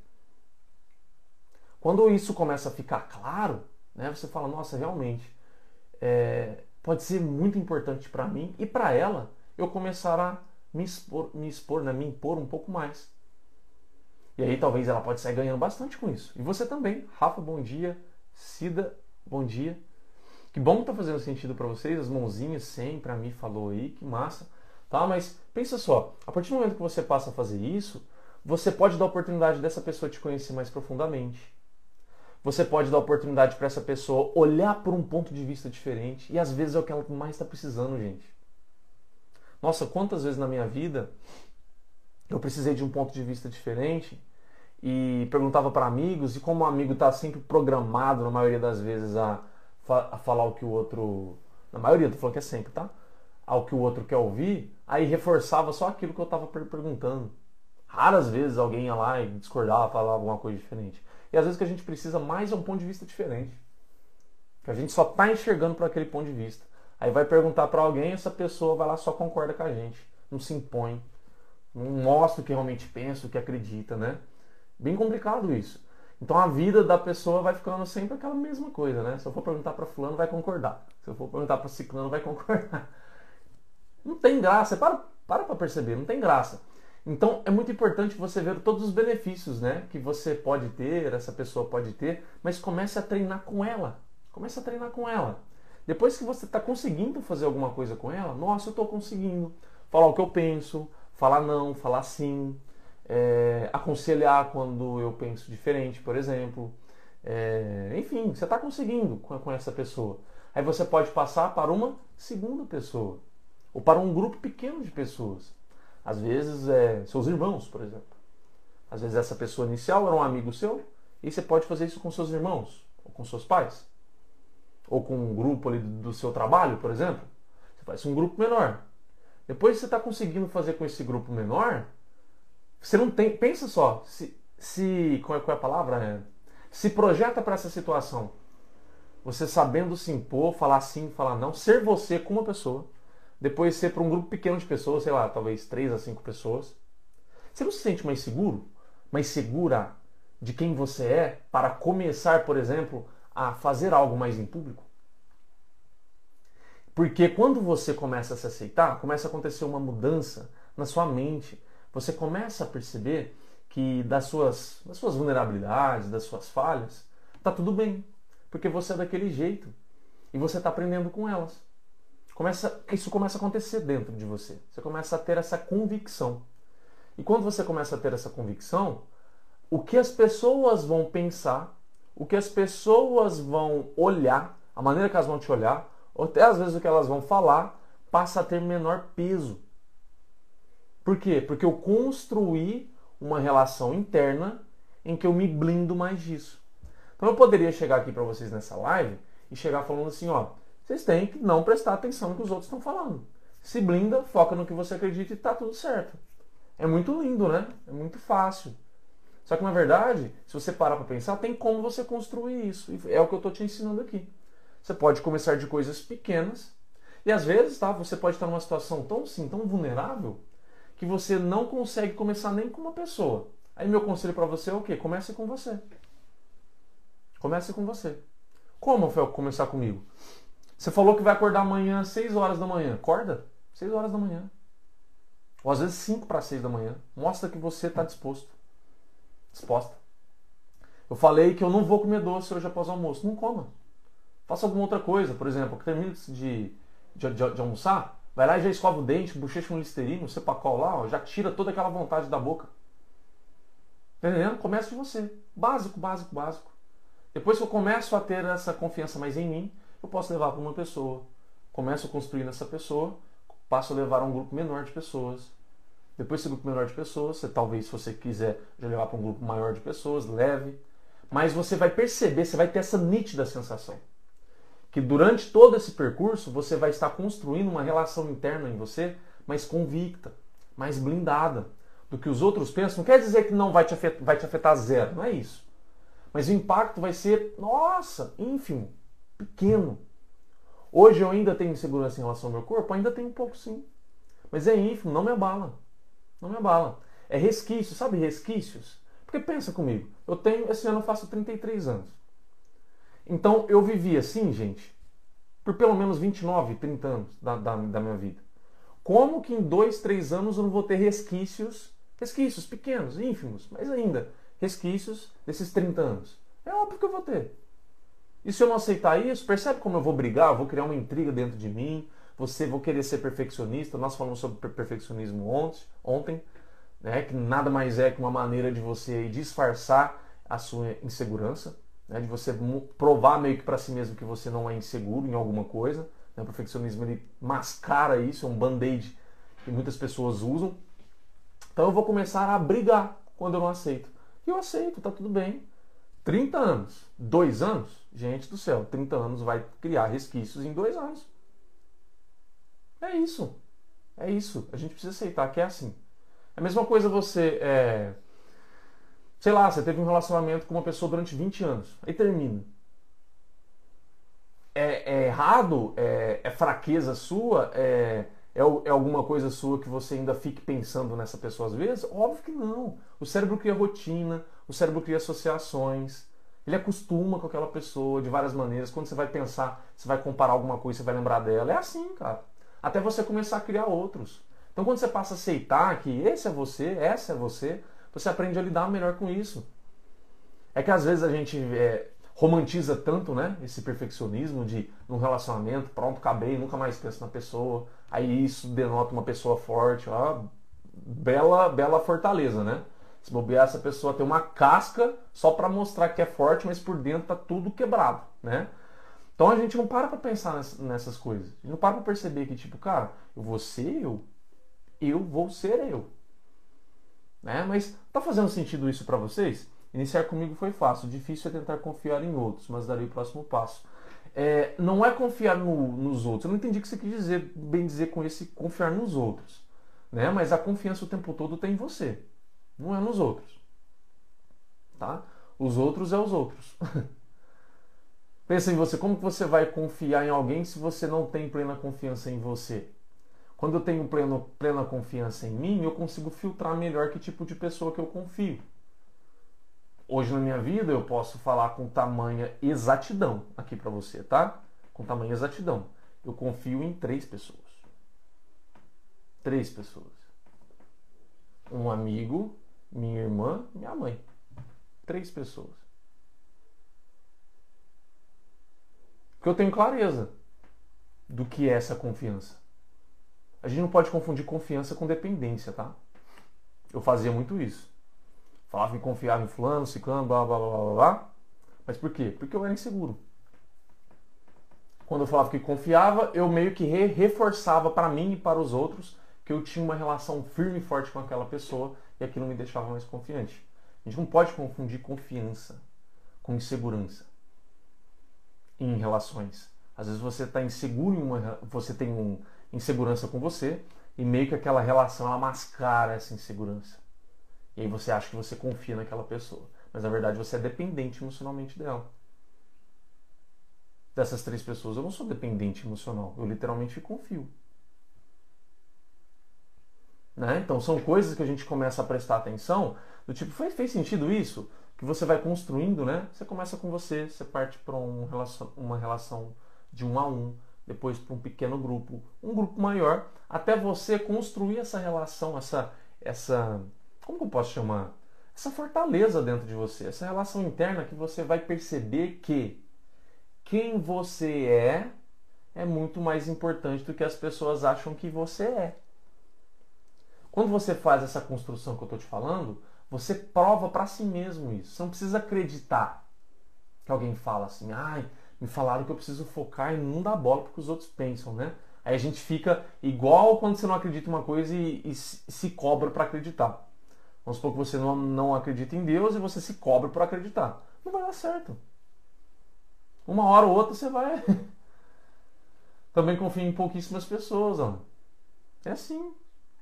Quando isso começa a ficar claro, né, você fala, nossa, realmente, pode ser muito importante para mim e para ela eu começar a me impor um pouco mais. E aí talvez ela pode sair ganhando bastante com isso. E você também. Rafa, bom dia. Cida, bom dia. Que bom que tá fazendo sentido para vocês, as mãozinhas sempre, a mim falou aí, que massa. Tá? Mas pensa só, a partir do momento que você passa a fazer isso, você pode dar a oportunidade dessa pessoa te conhecer mais profundamente. Você pode dar a oportunidade para essa pessoa olhar por um ponto de vista diferente. E às vezes é o que ela mais está precisando, gente. Nossa, quantas vezes na minha vida eu precisei de um ponto de vista diferente e perguntava para amigos, e como o amigo está sempre programado, na maioria das vezes, a falar o que o outro... Na maioria, tô falando que é sempre, tá? Ao que o outro quer ouvir, aí reforçava só aquilo que eu estava perguntando. Raras vezes alguém ia lá e discordava, falava alguma coisa diferente. E às vezes o que a gente precisa mais é um ponto de vista diferente. Que a gente só está enxergando para aquele ponto de vista. Aí vai perguntar para alguém, essa pessoa vai lá só concorda com a gente. Não se impõe. Não mostra o que realmente pensa, o que acredita, né? Bem complicado isso. Então a vida da pessoa vai ficando sempre aquela mesma coisa, né? Se eu for perguntar para fulano, vai concordar. Se eu for perguntar para ciclano, vai concordar. Não tem graça. Para perceber, não tem graça. Então é muito importante você ver todos os benefícios, né, que você pode ter, essa pessoa pode ter, mas comece a treinar com ela. Comece a treinar com ela. Depois que você está conseguindo fazer alguma coisa com ela, nossa, eu estou conseguindo falar o que eu penso, falar não, falar sim, aconselhar quando eu penso diferente, por exemplo. Enfim, você está conseguindo com essa pessoa. Aí você pode passar para uma segunda pessoa, ou para um grupo pequeno de pessoas. Às vezes, seus irmãos, por exemplo. Às vezes essa pessoa inicial era um amigo seu, e você pode fazer isso com seus irmãos, ou com seus pais. Ou com um grupo ali do seu trabalho, por exemplo. Você faz um grupo menor. Depois que você está conseguindo fazer com esse grupo menor, você não tem... Pensa só, qual é a palavra? Se projeta para essa situação. Você sabendo se impor, falar sim, falar não, ser você com uma pessoa. Depois ser para um grupo pequeno de pessoas, sei lá, talvez 3 a 5 pessoas. Você não se sente mais seguro? Mais segura de quem você é para começar, por exemplo, a fazer algo mais em público? Porque quando você começa a se aceitar, começa a acontecer uma mudança na sua mente. Você começa a perceber que das suas vulnerabilidades, das suas falhas, tá tudo bem. Porque você é daquele jeito. E você está aprendendo com elas. Isso começa a acontecer dentro de você. Você começa a ter essa convicção. E quando você começa a ter essa convicção, o que as pessoas vão pensar, o que as pessoas vão olhar, a maneira que elas vão te olhar, ou até às vezes o que elas vão falar, passa a ter menor peso. Por quê? Porque eu construí uma relação interna em que eu me blindo mais disso. Então eu poderia chegar aqui para vocês nessa live e chegar falando assim, ó, vocês têm que não prestar atenção no que os outros estão falando. Se blinda, foca no que você acredita e tá tudo certo. É muito lindo, né? É muito fácil. Só que na verdade, se você parar para pensar, tem como você construir isso. E é o que eu estou te ensinando aqui. Você pode começar de coisas pequenas e às vezes, tá, você pode estar numa situação tão vulnerável que você não consegue começar nem com uma pessoa. Aí meu conselho para você é o quê? Comece com você. Comece com você. Como foi começar comigo? Você falou que vai acordar amanhã às 6 horas da manhã. Acorda, 6 horas da manhã. Ou às vezes 5 para 6 da manhã. Mostra que você está disposta. Eu falei que eu não vou comer doce hoje após o almoço. Não coma. Faça alguma outra coisa. Por exemplo, que termine de almoçar, vai lá e já escova o dente, bochecha no Listerine, você Cepacol lá, ó, já tira toda aquela vontade da boca. Entendendo? Comece de você. Básico, básico, básico. Depois que eu começo a ter essa confiança mais em mim, eu posso levar para uma pessoa. Começo a construir nessa pessoa, passo a levar a um grupo menor de pessoas. Depois desse grupo menor de pessoas, você talvez, se você quiser já levar para um grupo maior de pessoas, leve. Mas você vai perceber, você vai ter essa nítida sensação. Que durante todo esse percurso, você vai estar construindo uma relação interna em você mais convicta, mais blindada do que os outros pensam. Não quer dizer que não vai te afetar zero, não é isso. Mas o impacto vai ser, nossa, ínfimo, pequeno. Hoje eu ainda tenho insegurança em relação ao meu corpo? Ainda tenho um pouco sim. Mas é ínfimo, não me abala. Não me abala. É resquício, sabe resquícios? Porque pensa comigo, esse ano eu faço 33 anos. Então eu vivi assim, gente, por pelo menos 29, 30 anos da minha vida. Como que em 2, 3 anos eu não vou ter resquícios pequenos, ínfimos, mas ainda, resquícios desses 30 anos? É óbvio que eu vou ter. E se eu não aceitar isso, percebe como eu vou brigar, eu vou criar uma intriga dentro de mim, vou querer ser perfeccionista. Nós falamos sobre perfeccionismo ontem, né, que nada mais é que uma maneira de você disfarçar a sua insegurança, né, de você provar meio que para si mesmo que você não é inseguro em alguma coisa. Né? O perfeccionismo ele mascara isso, é um band-aid que muitas pessoas usam. Então eu vou começar a brigar quando eu não aceito. E eu aceito, tá tudo bem. 30 anos, 2 anos, gente do céu, 30 anos vai criar resquícios em 2 anos. É isso. É isso. A gente precisa aceitar que é assim. É a mesma coisa você, sei lá, você teve um relacionamento com uma pessoa durante 20 anos. Aí termina. É errado? É fraqueza sua? É alguma coisa sua que você ainda fique pensando nessa pessoa às vezes? Óbvio que não. O cérebro cria rotina, o cérebro cria associações. Ele acostuma com aquela pessoa de várias maneiras. Quando você vai pensar, você vai comparar alguma coisa, você vai lembrar dela. É assim, cara. Até você começar a criar outros. Então quando você passa a aceitar que esse é você, essa é você, você aprende a lidar melhor com isso. É que às vezes a gente romantiza tanto, né, esse perfeccionismo de num relacionamento, pronto, acabei, nunca mais penso na pessoa. Aí isso denota uma pessoa forte, ó, bela fortaleza, né? Se bobear, essa pessoa tem uma casca só para mostrar que é forte, mas por dentro tá tudo quebrado, né? Então a gente não para pensar nessas coisas. A gente não para perceber que, tipo, cara, eu vou ser eu vou ser eu. Né? Mas tá fazendo sentido isso para vocês? Iniciar comigo foi fácil. Difícil é tentar confiar em outros, mas darei o próximo passo. Não é confiar nos outros. Eu não entendi o que você quis dizer com esse confiar nos outros. Né? Mas a confiança o tempo todo tem em você. Não é nos outros. Tá? Os outros é os outros. Pensa em você. Como que você vai confiar em alguém se você não tem plena confiança em você? Quando eu tenho plena confiança em mim, eu consigo filtrar melhor que tipo de pessoa que eu confio. Hoje na minha vida eu posso falar com tamanha exatidão aqui para você, tá? Com tamanha exatidão. Eu confio em 3 pessoas. 3 pessoas. Um amigo, minha irmã, minha mãe. 3 pessoas. Porque eu tenho clareza do que é essa confiança. A gente não pode confundir confiança com dependência, tá? Eu fazia muito isso. Falava que confiava em fulano, ciclano, blá, blá, blá, blá, blá. Mas por quê? Porque eu era inseguro. Quando eu falava que confiava, eu meio que reforçava para mim e para os outros que eu tinha uma relação firme e forte com aquela pessoa e aquilo me deixava mais confiante. A gente não pode confundir confiança com insegurança em relações. Às vezes você está inseguro você tem insegurança com você e meio que aquela relação ela mascara essa insegurança. E aí você acha que você confia naquela pessoa, mas na verdade você é dependente emocionalmente dela. Dessas 3 pessoas eu não sou dependente emocional, eu literalmente confio. Né? Então são coisas que a gente começa a prestar atenção, do tipo, fez sentido isso? Que você vai construindo, né? Você começa com você parte para uma relação de 1 a 1, depois para um pequeno grupo, um grupo maior, até você construir essa relação, essa como que eu posso chamar? Essa fortaleza dentro de você, essa relação interna que você vai perceber que quem você é muito mais importante do que as pessoas acham que você é. Quando você faz essa construção que eu estou te falando, você prova para si mesmo isso. Você não precisa acreditar que alguém fala assim, ai, me falaram que eu preciso focar e não dar bola porque os outros pensam, né? Aí a gente fica igual quando você não acredita em uma coisa e se cobra para acreditar. Vamos supor que você não acredita em Deus e você se cobra para acreditar. Não vai dar certo. Uma hora ou outra você vai... Também confio em pouquíssimas pessoas, ó. É assim.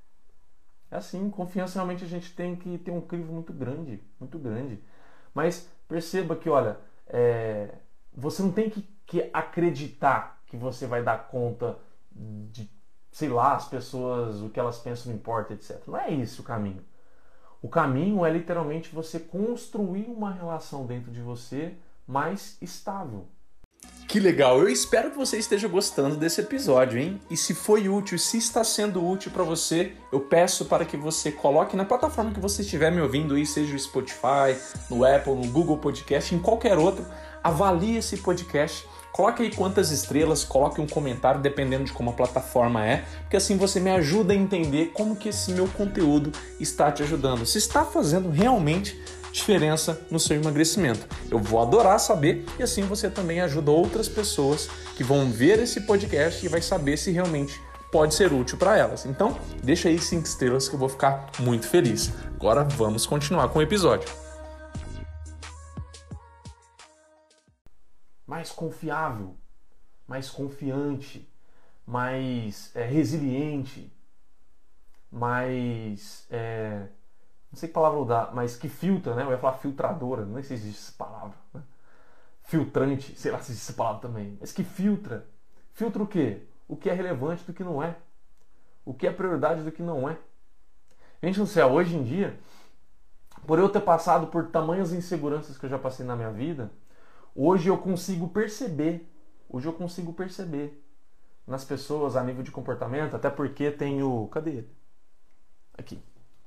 É assim. Confiança realmente a gente tem que ter um crivo muito grande. Muito grande. Mas perceba que, olha, você não tem que acreditar que você vai dar conta de, sei lá, as pessoas, o que elas pensam não importa, etc. Não é esse o caminho. O caminho é literalmente você construir uma relação dentro de você mais estável. Que legal! Eu espero que você esteja gostando desse episódio, hein? E se foi útil, se está sendo útil para você, eu peço para que você coloque na plataforma que você estiver me ouvindo aí, seja o Spotify, no Apple, no Google Podcast, em qualquer outro, avalie esse podcast. Coloque aí quantas estrelas, coloque um comentário, dependendo de como a plataforma é, porque assim você me ajuda a entender como que esse meu conteúdo está te ajudando. Se está fazendo realmente diferença no seu emagrecimento. Eu vou adorar saber e assim você também ajuda outras pessoas que vão ver esse podcast e vai saber se realmente pode ser útil para elas. Então, deixa aí 5 estrelas que eu vou ficar muito feliz. Agora vamos continuar com o episódio. Mais confiável, mais confiante, mais resiliente, mais... não sei que palavra usar, mas que filtra, né? Eu ia falar filtradora, não sei se existe essa palavra. Né? Filtrante, sei lá se existe essa palavra também. Mas que filtra. Filtra o quê? O que é relevante do que não é. O que é prioridade do que não é. Gente do céu, hoje em dia, por eu ter passado por tamanhas inseguranças que eu já passei na minha vida, hoje eu consigo perceber nas pessoas a nível de comportamento, até porque tenho... Cadê ele? Aqui.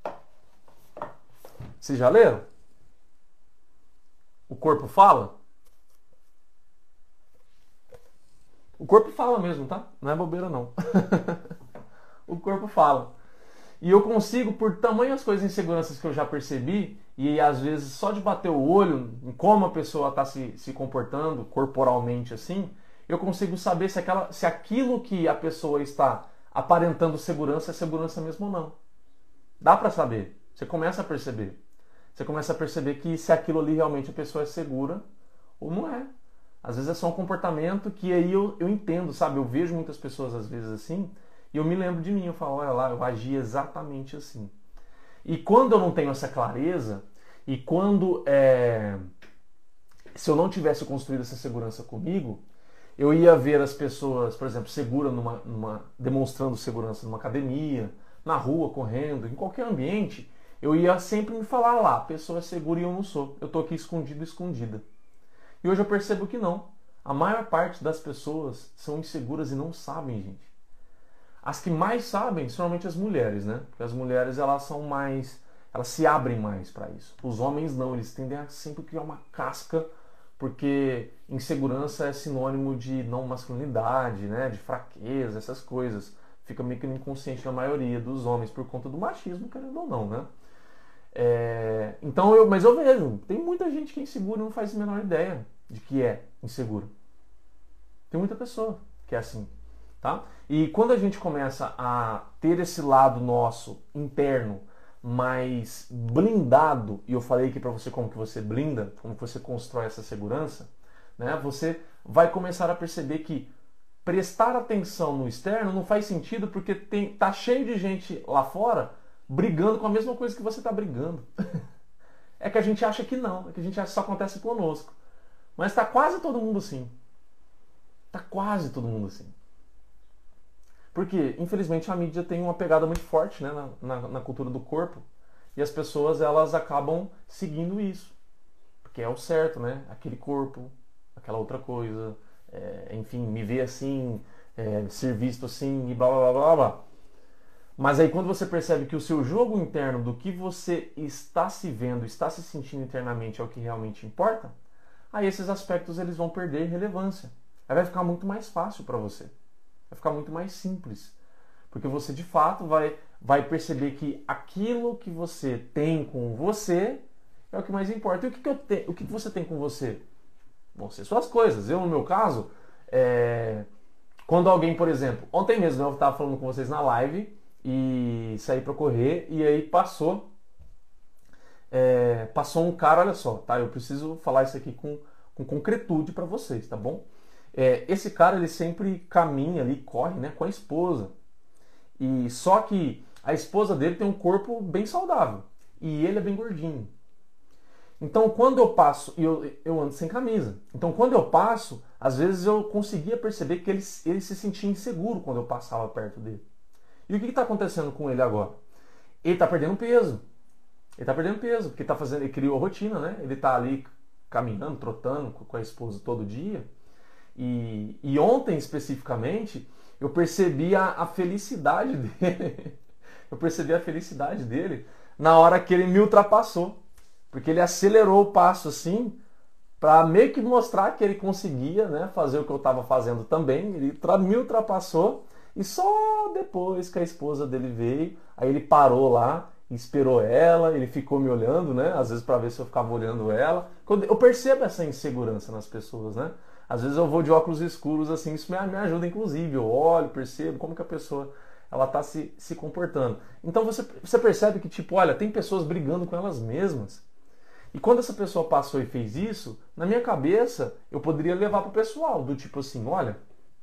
Vocês já leram? O corpo fala? O corpo fala mesmo, tá? Não é bobeira, não. O corpo fala. E eu consigo, por tamanhas coisas inseguranças que eu já percebi, e às vezes só de bater o olho em como a pessoa está se comportando corporalmente assim, eu consigo saber se aquilo que a pessoa está aparentando segurança é segurança mesmo ou não. Dá para saber. Você começa a perceber. Você começa a perceber que se aquilo ali realmente a pessoa é segura ou não é. Às vezes é só um comportamento que aí eu entendo, sabe? Eu vejo muitas pessoas às vezes assim e eu me lembro de mim. Eu falo, olha lá, eu agi exatamente assim. E quando eu não tenho essa clareza e quando se eu não tivesse construído essa segurança comigo, eu ia ver as pessoas, por exemplo, seguras demonstrando segurança numa academia, na rua, correndo, em qualquer ambiente. eu ia sempre me falar lá, a pessoa é segura e eu não sou. Eu tô aqui escondido, escondida. E hoje eu percebo que não. A maior parte das pessoas são inseguras e não sabem, gente. As que mais sabem são normalmente as mulheres, né? Porque as mulheres, elas são mais... elas se abrem mais para isso. Os homens não, eles tendem a sempre criar uma casca, porque insegurança é sinônimo de não masculinidade, né? De fraqueza, essas coisas. Fica meio que no inconsciente da maioria dos homens, por conta do machismo, querendo ou não, né? Mas eu vejo, tem muita gente que é insegura e não faz a menor ideia de que é inseguro. Tem muita pessoa que é assim, tá? E quando a gente começa a ter esse lado nosso interno mais blindado, e eu falei aqui pra você como que você blinda, como que você constrói essa segurança, né? Você vai começar a perceber que prestar atenção no externo não faz sentido, porque tá cheio de gente lá fora brigando com a mesma coisa que você está brigando. É que a gente acha que não, é que a gente acha que só acontece conosco. Mas está quase todo mundo assim. Está quase todo mundo assim. Porque, infelizmente, a mídia tem uma pegada muito forte, né, na cultura do corpo. E as pessoas, elas acabam seguindo isso. Porque é o certo, né? Aquele corpo, aquela outra coisa. Enfim, me ver assim, ser visto assim e blá blá blá blá blá. Mas aí quando você percebe que o seu jogo interno do que você está se vendo, está se sentindo internamente é o que realmente importa, aí esses aspectos eles vão perder relevância. Aí vai ficar muito mais fácil para você. Vai ficar muito mais simples. Porque você de fato vai perceber que aquilo que você tem com você é o que mais importa. E o que você tem com você? Vão ser suas coisas. Eu, no meu caso, quando alguém, por exemplo, ontem mesmo eu estava falando com vocês na live e saí para correr e aí passou um cara, olha só, tá? Eu preciso falar isso aqui com concretude para vocês, tá bom? Esse cara, ele sempre caminha ali, corre, né, com a esposa. E só que a esposa dele tem um corpo bem saudável e ele é bem gordinho. Então, quando eu passo, eu ando sem camisa. Então, quando eu passo, às vezes eu conseguia perceber que ele se sentia inseguro quando eu passava perto dele. E o que está acontecendo com ele agora? Ele está perdendo peso. Ele está perdendo peso, porque ele criou rotina, né? Ele está ali caminhando, trotando com a esposa todo dia. E ontem, especificamente, eu percebi a felicidade dele. Eu percebi a felicidade dele na hora que ele me ultrapassou. Porque ele acelerou o passo assim, para meio que mostrar que ele conseguia, né, fazer o que eu estava fazendo também. Ele me ultrapassou e só depois que a esposa dele veio, aí ele parou lá, esperou ela, ele ficou me olhando, né, às vezes para ver se eu ficava olhando ela. Eu percebo essa insegurança nas pessoas, né? Às vezes eu vou de óculos escuros assim, isso me ajuda inclusive. Eu olho, percebo como que a pessoa ela está se comportando. Então você percebe que, tipo, olha, tem pessoas brigando com elas mesmas. E quando essa pessoa passou e fez isso, na minha cabeça, eu poderia levar para o pessoal, do tipo assim, olha,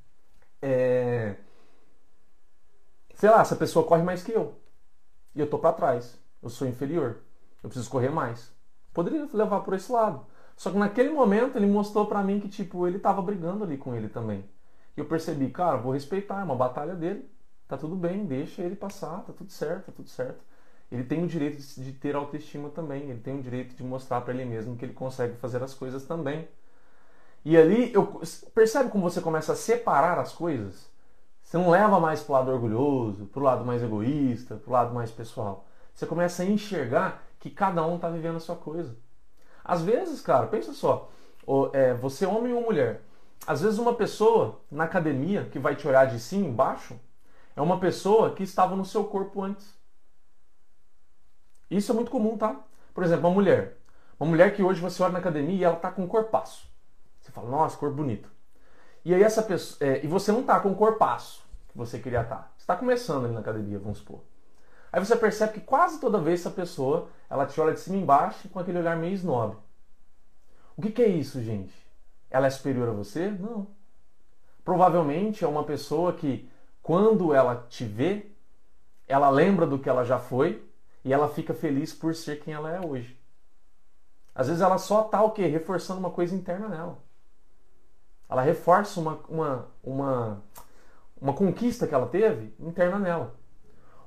sei lá, essa pessoa corre mais que eu. E eu tô para trás. Eu sou inferior. Eu preciso correr mais. Poderia levar por esse lado. Só que naquele momento ele mostrou para mim que, tipo, ele tava brigando ali com ele também. E eu percebi, cara, vou respeitar, é uma batalha dele. Tá tudo bem, deixa ele passar, tá tudo certo, tá tudo certo. Ele tem o direito de ter autoestima também. Ele tem o direito de mostrar para ele mesmo que ele consegue fazer as coisas também. E ali, percebe como você começa a separar as coisas? Você não leva mais pro lado orgulhoso, pro lado mais egoísta, pro lado mais pessoal. Você começa a enxergar que cada um tá vivendo a sua coisa. Às vezes, cara, pensa só. Você é homem ou mulher. Às vezes uma pessoa na academia que vai te olhar de cima e embaixo é uma pessoa que estava no seu corpo antes. Isso é muito comum, tá? Por exemplo, uma mulher. Uma mulher que hoje você olha na academia e ela tá com um corpaço. Você fala, nossa, corpo bonito. E aí essa pessoa. E você não tá com o corpaço que você queria estar. Você está começando ali na academia, vamos supor. Aí você percebe que quase toda vez essa pessoa, ela te olha de cima e embaixo com aquele olhar meio snob. O que é isso, gente? Ela é superior a você? Não. Provavelmente é uma pessoa que, quando ela te vê, ela lembra do que ela já foi e ela fica feliz por ser quem ela é hoje. Às vezes ela só está o quê? Reforçando uma coisa interna nela. Ela reforça uma conquista que ela teve interna nela.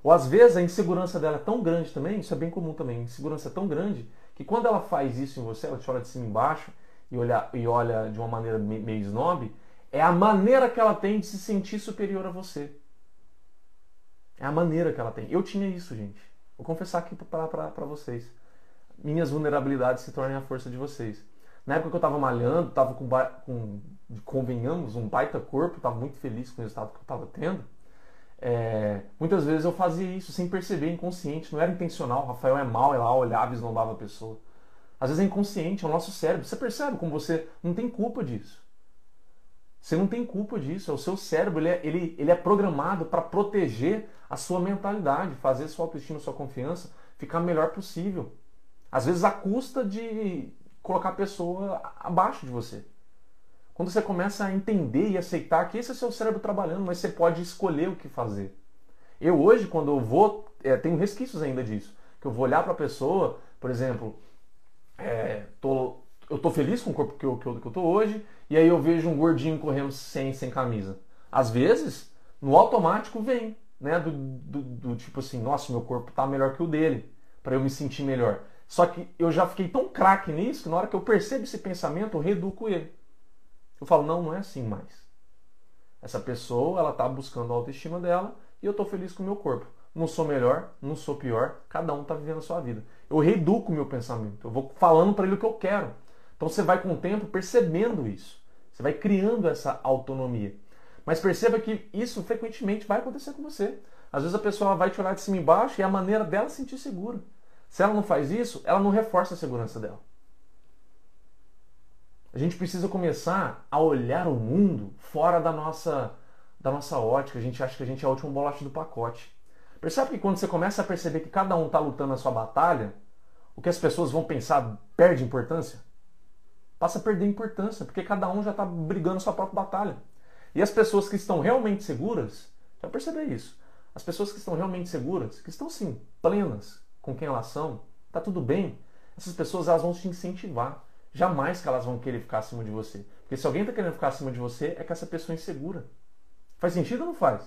Ou às vezes a insegurança dela é tão grande também, isso é bem comum também, a insegurança é tão grande que quando ela faz isso em você, ela te olha de cima e embaixo e olha de uma maneira meio snob, é a maneira que ela tem de se sentir superior a você. É a maneira que ela tem. Eu tinha isso, gente. Vou confessar aqui para vocês. Minhas vulnerabilidades se tornem a força de vocês. Na época que eu estava malhando, estava convenhamos, um baita corpo, estava muito feliz com o resultado que eu estava tendo. Muitas vezes eu fazia isso sem perceber, inconsciente, não era intencional. O Rafael é mau, ela olhava e esnobava a pessoa. Às vezes é inconsciente, é o nosso cérebro. Você percebe como você não tem culpa disso. Você não tem culpa disso, é o seu cérebro, ele é programado para proteger a sua mentalidade, fazer sua autoestima, sua confiança ficar melhor possível. Às vezes à custa de colocar a pessoa abaixo de você. Quando você começa a entender e aceitar que esse é o seu cérebro trabalhando, mas você pode escolher o que fazer. Eu hoje, quando eu vou, tenho resquícios ainda disso, que eu vou olhar para a pessoa, por exemplo, eu tô feliz com o corpo que eu tô hoje, e aí eu vejo um gordinho correndo sem camisa. Às vezes, no automático vem, né, do tipo assim, nossa, meu corpo tá melhor que o dele, para eu me sentir melhor. Só que eu já fiquei tão craque nisso que na hora que eu percebo esse pensamento, eu reeduco ele. Eu falo, não é assim mais. Essa pessoa, ela tá buscando a autoestima dela e eu tô feliz com o meu corpo. Não sou melhor, não sou pior, cada um tá vivendo a sua vida. Eu reeduco o meu pensamento, eu vou falando para ele o que eu quero. Então você vai com o tempo percebendo isso. Você vai criando essa autonomia. Mas perceba que isso frequentemente vai acontecer com você. Às vezes a pessoa vai te olhar de cima e embaixo e é a maneira dela se sentir segura. Se ela não faz isso, ela não reforça a segurança dela. A gente precisa começar a olhar o mundo fora da nossa ótica. A gente acha que a gente é a última bolacha do pacote. Percebe que quando você começa a perceber que cada um está lutando a sua batalha, o que as pessoas vão pensar perde importância? Passa a perder importância, porque cada um já está brigando a sua própria batalha. E as pessoas que estão realmente seguras, já perceber isso, as pessoas que estão realmente seguras, que estão sim, plenas com quem elas são, tá tudo bem, essas pessoas elas vão te incentivar. Jamais que elas vão querer ficar acima de você. Porque se alguém está querendo ficar acima de você, é que essa pessoa é insegura. Faz sentido ou não faz?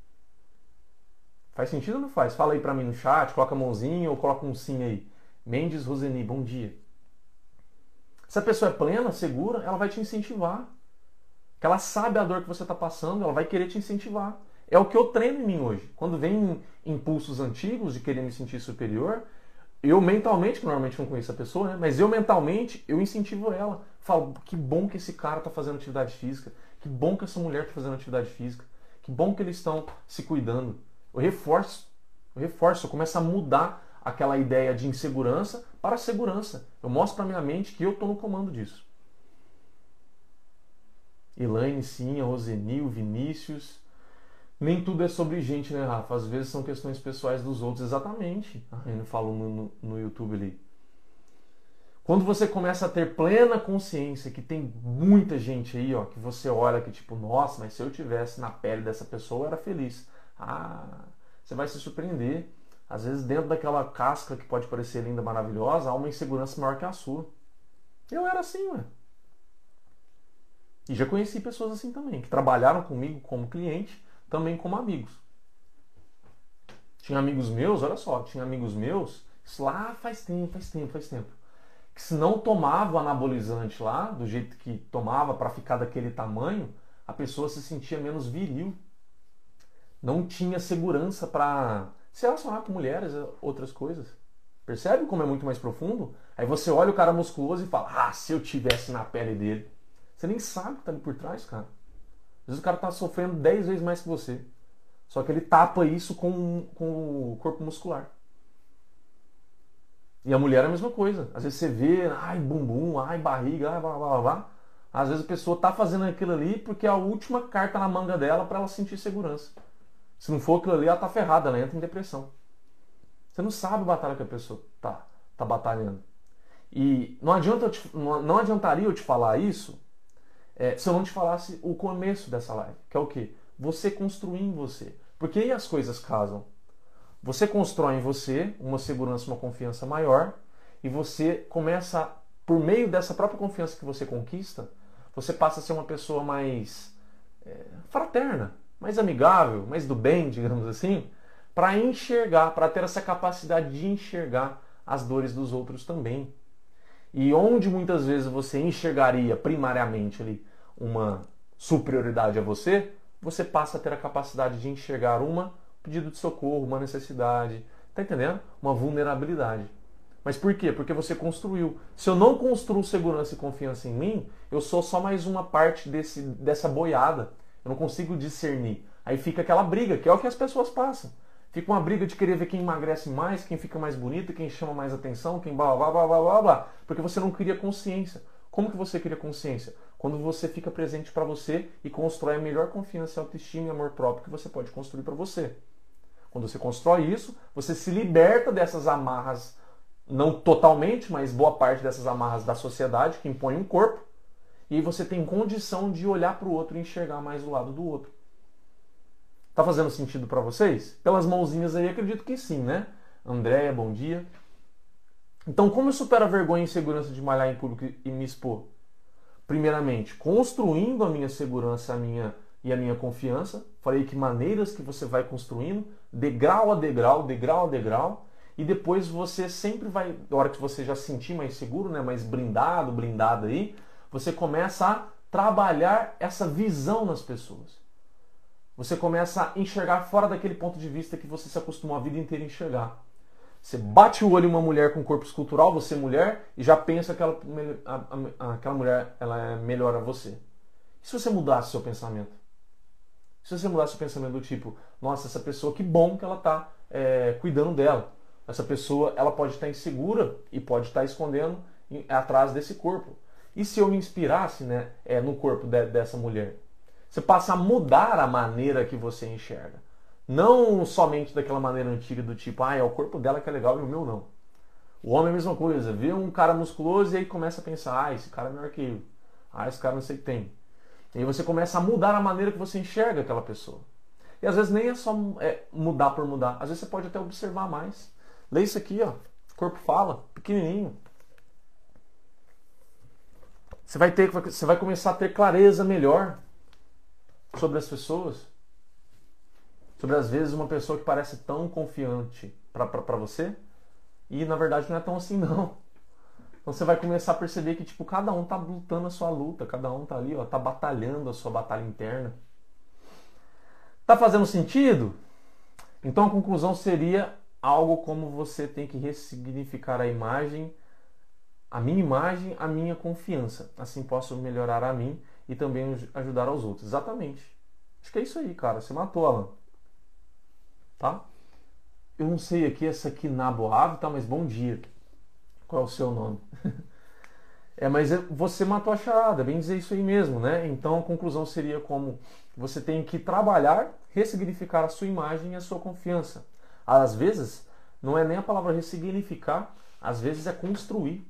Faz sentido ou não faz? Fala aí pra mim no chat, coloca a mãozinha ou coloca um sim aí. Mendes Roseni, bom dia. Se a pessoa é plena, segura, ela vai te incentivar. Porque ela sabe a dor que você está passando, ela vai querer te incentivar. É o que eu treino em mim hoje. Quando vem impulsos antigos de querer me sentir superior, eu mentalmente, que normalmente não conheço a pessoa, né? Mas eu mentalmente, eu incentivo ela. Falo, que bom que esse cara está fazendo atividade física. Que bom que essa mulher está fazendo atividade física. Que bom que eles estão se cuidando. Eu reforço, eu começo a mudar aquela ideia de insegurança para segurança. Eu mostro para minha mente que eu estou no comando disso. Elaine, sim, a Roseni, o Vinícius. Nem tudo é sobre gente, né, Rafa? Às vezes são questões pessoais dos outros. Exatamente. A Ana falou no YouTube ali. Quando você começa a ter plena consciência que tem muita gente aí, ó, que você olha que tipo, nossa, mas se eu tivesse na pele dessa pessoa, eu era feliz. Ah, você vai se surpreender. Às vezes dentro daquela casca que pode parecer linda, maravilhosa, há uma insegurança maior que a sua. Eu era assim, ué. E já conheci pessoas assim também, que trabalharam comigo como cliente, também como amigos. Tinha amigos meus, olha só, tinha amigos meus, isso lá faz tempo, que se não tomava o anabolizante lá, do jeito que tomava para ficar daquele tamanho, a pessoa se sentia menos viril. Não tinha segurança para se relacionar com mulheres, outras coisas. Percebe como é muito mais profundo? Aí você olha o cara musculoso e fala, ah, se eu tivesse na pele dele. Você nem sabe o que tá ali por trás, cara. Às vezes o cara tá sofrendo 10 vezes mais que você. Só que ele tapa isso com o corpo muscular. E a mulher é a mesma coisa. Às vezes você vê, ai bumbum, ai barriga, ai blá blá blá. Às vezes a pessoa tá fazendo aquilo ali porque é a última carta na manga dela para ela sentir segurança. Se não for aquilo ali, ela tá ferrada, ela entra em depressão. Você não sabe a batalha que a pessoa tá batalhando. E não adiantaria eu te falar isso se eu não te falasse o começo dessa live, que é o quê? Você construir em você. Porque aí as coisas casam. Você constrói em você uma segurança, uma confiança maior, e você começa, por meio dessa própria confiança que você conquista, você passa a ser uma pessoa mais fraterna, mais amigável, mais do bem, digamos assim, para enxergar, para ter essa capacidade de enxergar as dores dos outros também. E onde muitas vezes você enxergaria primariamente ali uma superioridade a você, você passa a ter a capacidade de enxergar um pedido de socorro, uma necessidade, tá entendendo? Uma vulnerabilidade. Mas por quê? Porque você construiu. Se eu não construo segurança e confiança em mim, eu sou só mais uma parte dessa boiada. Eu não consigo discernir. Aí fica aquela briga, que é o que as pessoas passam. Fica uma briga de querer ver quem emagrece mais, quem fica mais bonito, quem chama mais atenção, quem blá blá blá blá blá blá. Porque você não cria consciência. Como que você cria consciência? Quando você fica presente para você e constrói a melhor confiança, autoestima e amor próprio que você pode construir para você. Quando você constrói isso, você se liberta dessas amarras, não totalmente, mas boa parte dessas amarras da sociedade que impõe um corpo, e aí você tem condição de olhar para o outro e enxergar mais o lado do outro. Tá fazendo sentido para vocês? Pelas mãozinhas aí, acredito que sim, né? Andréia, bom dia. Então, como eu supero a vergonha e insegurança de malhar em público e me expor? Primeiramente, construindo a minha segurança e a minha confiança. Falei que maneiras que você vai construindo, degrau a degrau, degrau a degrau. E depois você sempre vai, na hora que você já se sentir mais seguro, né, mais blindado, blindada aí, você começa a trabalhar essa visão nas pessoas. Você começa a enxergar fora daquele ponto de vista que você se acostumou a vida inteira a enxergar. Você bate o olho em uma mulher com corpo escultural, você mulher, e já pensa que aquela mulher ela é melhor a você. E se você mudasse seu pensamento? Se você mudasse o pensamento do tipo, nossa, essa pessoa, que bom que ela está cuidando dela. Essa pessoa ela pode estar insegura e pode estar escondendo atrás desse corpo. E se eu me inspirasse, né, no corpo dessa mulher? Você passa a mudar a maneira que você enxerga. Não somente daquela maneira antiga do tipo, é o corpo dela que é legal e o meu não. O homem é a mesma coisa. Vê um cara musculoso e aí começa a pensar, esse cara é melhor que eu. Esse cara não sei o que tem. E aí você começa a mudar a maneira que você enxerga aquela pessoa. E às vezes nem é só mudar por mudar. Às vezes você pode até observar mais. Lê isso aqui, ó. O corpo fala, pequenininho. Você vai começar a ter clareza melhor sobre as pessoas. Sobre, às vezes, uma pessoa que parece tão confiante para você e, na verdade, não é tão assim, não. Então você vai começar a perceber que, tipo, cada um tá lutando a sua luta, cada um tá ali, ó, tá batalhando a sua batalha interna. Tá fazendo sentido? Então a conclusão seria algo como você tem que ressignificar a minha imagem, a minha confiança. Assim posso melhorar a mim e também ajudar aos outros. Exatamente. Acho que é isso aí, cara. Você matou, Alan. Tá? Eu não sei aqui, essa aqui na Boave, tá? Mas bom dia. Qual é o seu nome? Mas você matou a charada, bem dizer isso aí mesmo, né? Então a conclusão seria como você tem que trabalhar, ressignificar a sua imagem e a sua confiança. Às vezes, não é nem a palavra ressignificar, às vezes é construir.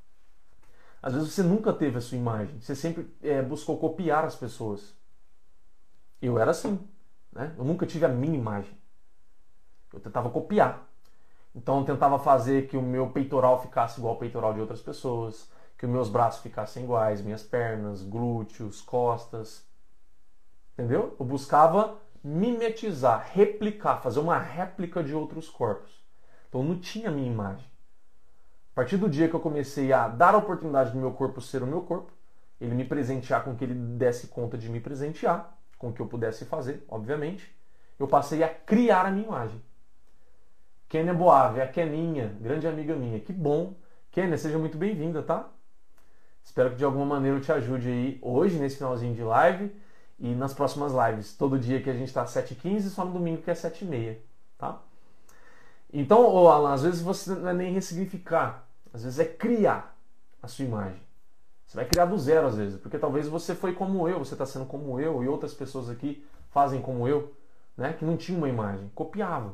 Às vezes você nunca teve a sua imagem, você sempre buscou copiar as pessoas. Eu era assim, né? Eu nunca tive a minha imagem. Eu tentava copiar. Então eu tentava fazer que o meu peitoral ficasse igual ao peitoral de outras pessoas, que os meus braços ficassem iguais, minhas pernas, glúteos, costas. Entendeu? Eu buscava mimetizar, replicar, fazer uma réplica de outros corpos. Então eu não tinha a minha imagem. A partir do dia que eu comecei a dar a oportunidade do meu corpo ser o meu corpo, ele me presentear com que ele desse conta de me presentear, com o que eu pudesse fazer, obviamente, eu passei a criar a minha imagem. Kênia Boave, a Keninha, grande amiga minha. Que bom. Kênia, seja muito bem-vinda, tá? Espero que de alguma maneira eu te ajude aí hoje, nesse finalzinho de live, e nas próximas lives. Todo dia que a gente está às 7h15, só no domingo que é 7h30, tá? Então, Alan, às vezes você não é nem ressignificar, às vezes é criar a sua imagem. Você vai criar do zero às vezes, porque talvez você foi como eu, você está sendo como eu, e outras pessoas aqui fazem como eu, né, que não tinha uma imagem, copiava.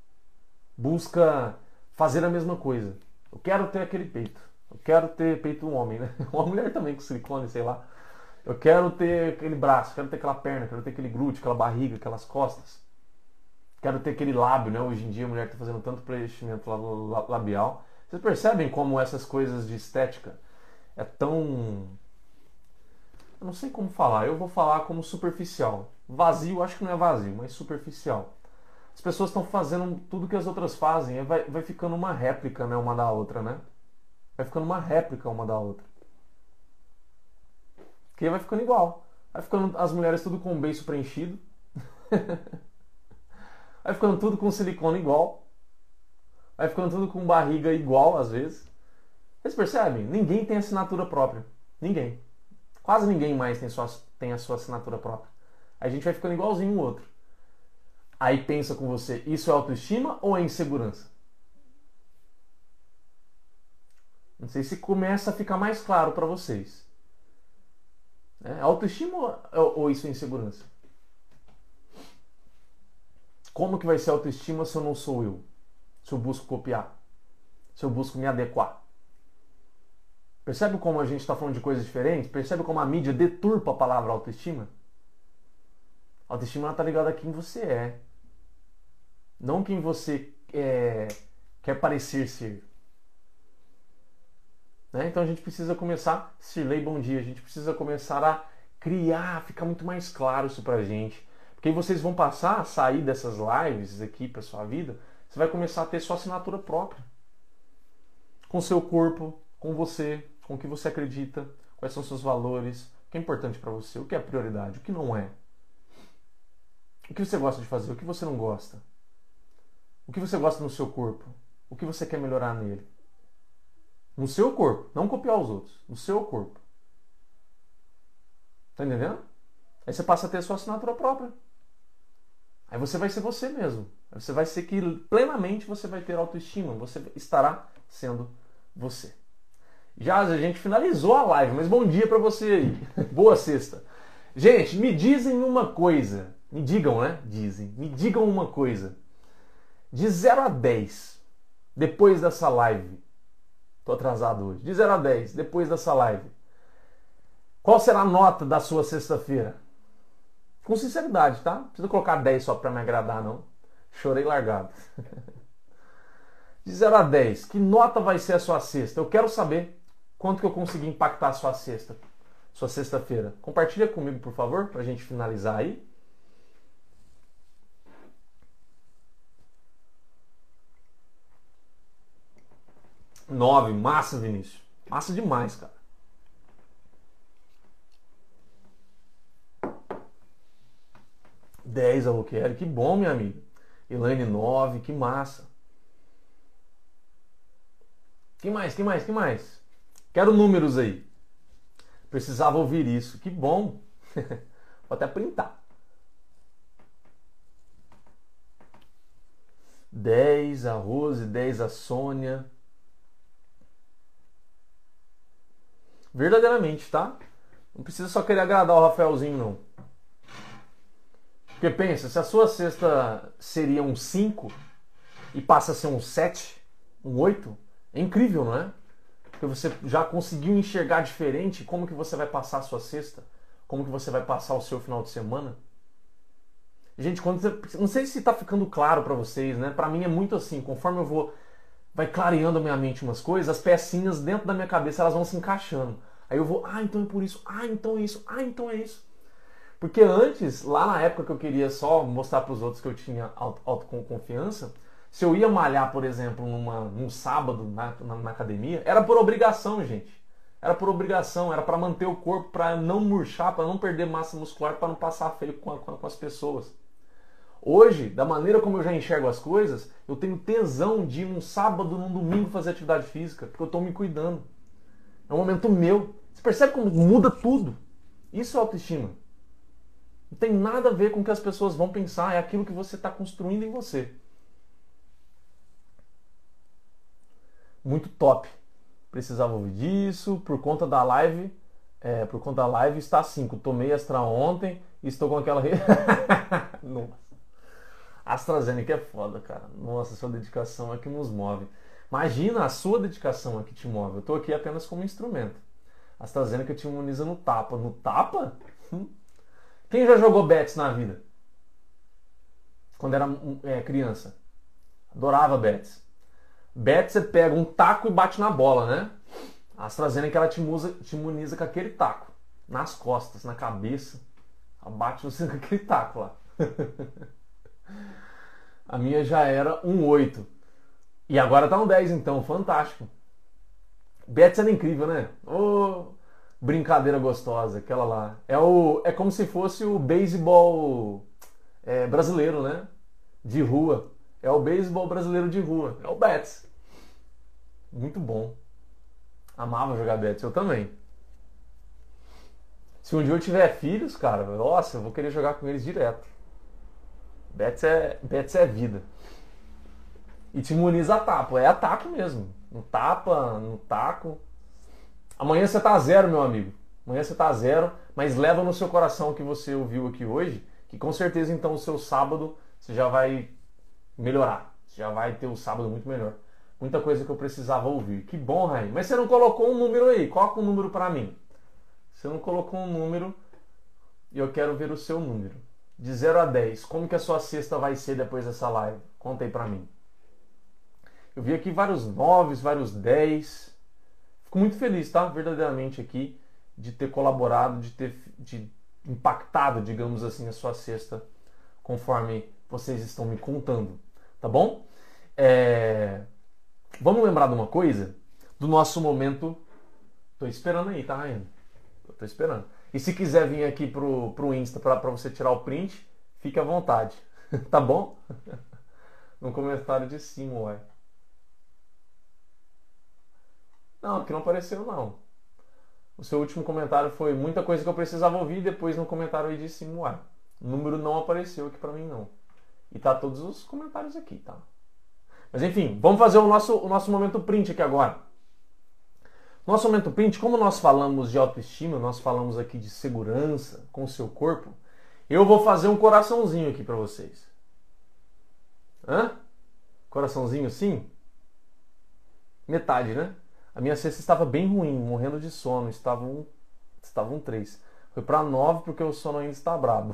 Busca fazer a mesma coisa. Eu quero ter aquele peito. Eu quero ter peito um homem, né? Uma mulher também com silicone, sei lá. Eu quero ter aquele braço, quero ter aquela perna, quero ter aquele glúteo, aquela barriga, aquelas costas. Quero ter aquele lábio, né? Hoje em dia a mulher está fazendo tanto preenchimento labial. Vocês percebem como essas coisas de estética é tão... Eu não sei como falar. Eu vou falar como superficial. Vazio, acho que não é vazio, mas superficial. As pessoas estão fazendo tudo que as outras fazem, vai ficando uma réplica, né, uma da outra, né? Vai ficando uma réplica uma da outra. Porque vai ficando igual. Vai ficando as mulheres tudo com o beiço preenchido. Vai ficando tudo com silicone igual. Vai ficando tudo com barriga igual, às vezes. Vocês percebem? Ninguém tem assinatura própria. Ninguém. Quase ninguém mais tem a sua assinatura própria. A gente vai ficando igualzinho um outro. Aí pensa com você, isso é autoestima ou é insegurança? Não sei se começa a ficar mais claro para vocês. É autoestima ou isso é insegurança? Como que vai ser autoestima se eu não sou eu? Se eu busco copiar? Se eu busco me adequar? Percebe como a gente está falando de coisas diferentes? Percebe como a mídia deturpa a palavra autoestima? A autoestima está ligada a quem você é. Não quem você quer parecer ser. Né? Então a gente precisa começar, Sirlei, bom dia, a gente precisa começar a criar, ficar muito mais claro isso pra gente. Porque aí vocês vão passar a sair dessas lives aqui pra sua vida, você vai começar a ter sua assinatura própria. Com o seu corpo, com você, com o que você acredita, quais são os seus valores, o que é importante pra você, o que é prioridade, o que não é. O que você gosta de fazer, o que você não gosta. O que você gosta no seu corpo, o que você quer melhorar nele. No seu corpo, não copiar os outros, no seu corpo. Tá entendendo? Aí você passa a ter a sua assinatura própria. Aí você vai ser você mesmo. Aí você vai ser que plenamente você vai ter autoestima, você estará sendo você. Já a gente finalizou a live, mas bom dia pra você aí. Boa sexta. Gente, me dizem uma coisa. Me digam, né? Me digam uma coisa. De 0 a 10, depois dessa live. Tô atrasado hoje. De 0 a 10, depois dessa live. Qual será a nota da sua sexta-feira? Com sinceridade, tá? Não precisa colocar 10 só pra me agradar, não. Chorei largado. De 0 a 10, que nota vai ser a sua sexta? Eu quero saber quanto que eu consegui impactar a sua sexta. Sua sexta-feira. Compartilha comigo, por favor, pra gente finalizar aí. Nove, massa, Vinícius. Massa demais, cara. 10 a Roqueri, que bom, minha amiga. Elaine, 9, que massa. Que mais? Quero números aí. Precisava ouvir isso. Que bom. Vou até printar. 10 a Rose, 10 a Sônia. Verdadeiramente, tá? Não precisa só querer agradar o Rafaelzinho, não. Porque pensa, se a sua cesta seria um 5 e passa a ser um 7, um 8, é incrível, não é? Porque você já conseguiu enxergar diferente como que você vai passar a sua cesta, como que você vai passar o seu final de semana. Gente, não sei se está ficando claro para vocês, né? Para mim é muito assim, conforme vai clareando a minha mente umas coisas, as pecinhas dentro da minha cabeça elas vão se encaixando. Aí eu vou, então é por isso, então é isso, então é isso. Porque antes, lá na época que eu queria só mostrar para os outros que eu tinha autoconfiança, se eu ia malhar, por exemplo, num sábado na academia, era por obrigação, gente. Era por obrigação, era para manter o corpo, para não murchar, para não perder massa muscular, para não passar feio com as pessoas. Hoje, da maneira como eu já enxergo as coisas, eu tenho tesão de ir num sábado, num domingo fazer atividade física, porque eu estou me cuidando. É um momento meu. Você percebe como muda tudo? Isso é autoestima. Não tem nada a ver com o que as pessoas vão pensar, é aquilo que você está construindo em você. Muito top. Precisava ouvir disso, por conta da live está 5. Tomei Astra ontem e estou com aquela... Nossa. AstraZeneca é foda, cara. Nossa, sua dedicação é que nos move. Imagina, a sua dedicação é que te move. Eu estou aqui apenas como instrumento. AstraZeneca te imuniza no tapa. No tapa? Quem já jogou bets na vida? Quando era criança. Adorava bets. Bets você pega um taco e bate na bola, né? A AstraZeneca ela te imuniza com aquele taco. Nas costas, na cabeça. Ela bate você com aquele taco lá. A minha já era um 8. E agora tá um 10 então, fantástico. Betis era incrível, né? Ô, brincadeira gostosa, aquela lá. É como se fosse o beisebol brasileiro, né? De rua. É o beisebol brasileiro de rua. É o Betis. Muito bom. Amava jogar Betis, eu também. Se um dia eu tiver filhos, cara, nossa, eu vou querer jogar com eles direto. Betis é vida. E te imuniza a tapo. É ataque mesmo. No tapa, no taco. Amanhã você tá a zero, meu amigo. Amanhã você tá a zero, mas leva no seu coração o que você ouviu aqui hoje, que com certeza então o seu sábado você já vai melhorar. Você já vai ter o sábado muito melhor. Muita coisa que eu precisava ouvir. Que bom, Raí. Mas você não colocou um número aí. Coloca um número pra mim. Você não colocou um número e eu quero ver o seu número. De 0 a 10, como que a sua sexta vai ser depois dessa live? Conta aí pra mim. Eu vi aqui vários 9, vários 10. Fico muito feliz, tá? Verdadeiramente aqui, de ter colaborado, de impactado, digamos assim, a sua sexta, conforme vocês estão me contando. Tá bom? Vamos lembrar de uma coisa? Do nosso momento... Tô esperando aí, tá, Raiane? Tô esperando. E se quiser vir aqui pro Insta pra você tirar o print, fique à vontade. Tá bom? No comentário de cima, ué. Não, aqui não apareceu, não. O seu último comentário foi muita coisa que eu precisava ouvir, depois no comentário aí de cima, ué. O número não apareceu aqui pra mim, não. E tá todos os comentários aqui, tá? Mas enfim, vamos fazer o nosso momento print aqui agora. Nosso momento print, como nós falamos de autoestima, nós falamos aqui de segurança com o seu corpo, eu vou fazer um coraçãozinho aqui pra vocês. Hã? Coraçãozinho sim? Metade, né? A minha sexta estava bem ruim, morrendo de sono, estava um 3. Foi pra 9 porque o sono ainda está brabo.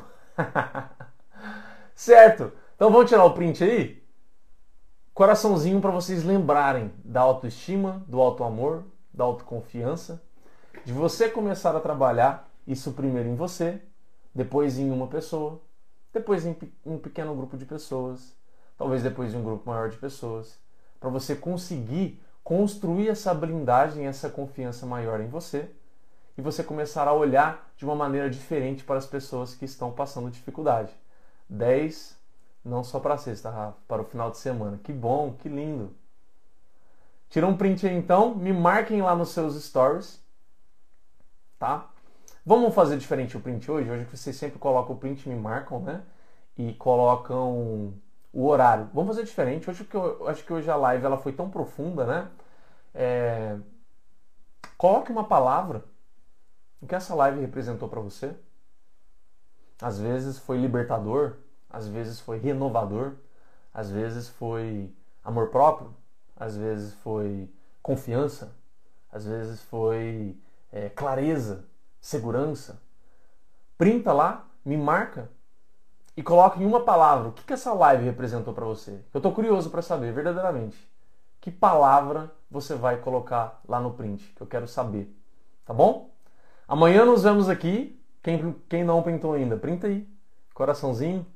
Certo? Então vamos tirar o print aí? Coraçãozinho para vocês lembrarem da autoestima, do autoamor, da autoconfiança, de você começar a trabalhar isso primeiro em você, depois em uma pessoa, depois em um pequeno grupo de pessoas, talvez depois em um grupo maior de pessoas, para você conseguir construir essa blindagem, essa confiança maior em você, e você começar a olhar de uma maneira diferente para as pessoas que estão passando dificuldade. 10, não só para a sexta, Rafa, para o final de semana. Que bom, que lindo. Tira um print aí então, me marquem lá nos seus stories, tá? Vamos fazer diferente o print hoje? Hoje vocês sempre colocam o print, me marcam, né? E colocam o horário. Vamos fazer diferente. Hoje, porque eu acho que hoje a live ela foi tão profunda, né? Coloque uma palavra. O que essa live representou para você? Às vezes foi libertador, às vezes foi renovador, às vezes foi amor próprio, às vezes foi confiança, às vezes foi clareza, segurança. Printa lá, me marca e coloca em uma palavra o que essa live representou para você. Eu estou curioso para saber, verdadeiramente, que palavra você vai colocar lá no print, que eu quero saber. Tá bom? Amanhã nos vemos aqui. Quem não printou ainda, printa aí. Coraçãozinho.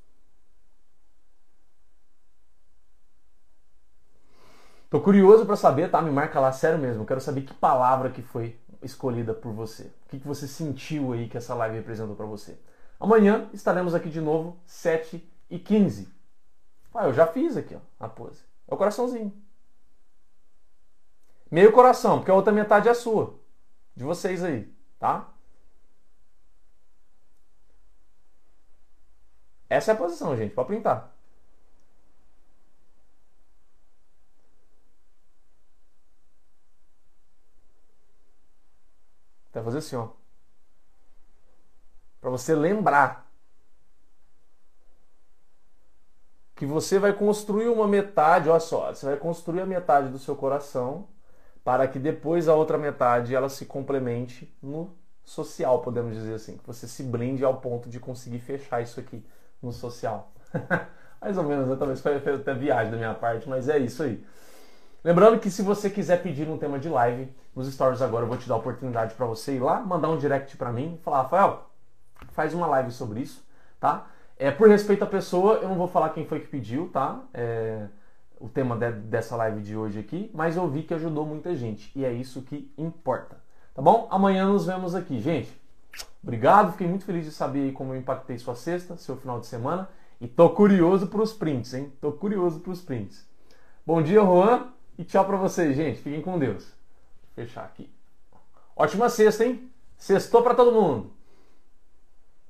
Tô curioso para saber, tá? Me marca lá, sério mesmo. Eu quero saber que palavra que foi escolhida por você. O que você sentiu aí que essa live representou para você. Amanhã estaremos aqui de novo, 7h15. Eu já fiz aqui, ó, a pose. É o coraçãozinho. Meio coração, porque a outra metade é a sua. De vocês aí, tá? Essa é a posição, gente, para printar. Vai fazer assim, ó. Para você lembrar que você vai construir uma metade, olha só, você vai construir a metade do seu coração para que depois a outra metade ela se complemente no social, podemos dizer assim. Que você se blinde ao ponto de conseguir fechar isso aqui no social. Mais ou menos, né? Talvez foi até viagem da minha parte, mas é isso aí. Lembrando que se você quiser pedir um tema de live, nos stories agora eu vou te dar a oportunidade para você ir lá, mandar um direct para mim, falar, Rafael, faz uma live sobre isso, tá? Por respeito à pessoa, eu não vou falar quem foi que pediu, tá? O tema dessa live de hoje aqui, mas eu vi que ajudou muita gente e é isso que importa, tá bom? Amanhã nos vemos aqui, gente. Obrigado, fiquei muito feliz de saber aí como eu impactei sua sexta, seu final de semana e tô curioso para os prints, hein? Tô curioso para os prints. Bom dia, Juan, e tchau para vocês, gente. Fiquem com Deus. Vou fechar aqui. Ótima sexta, hein? Sextou para todo mundo.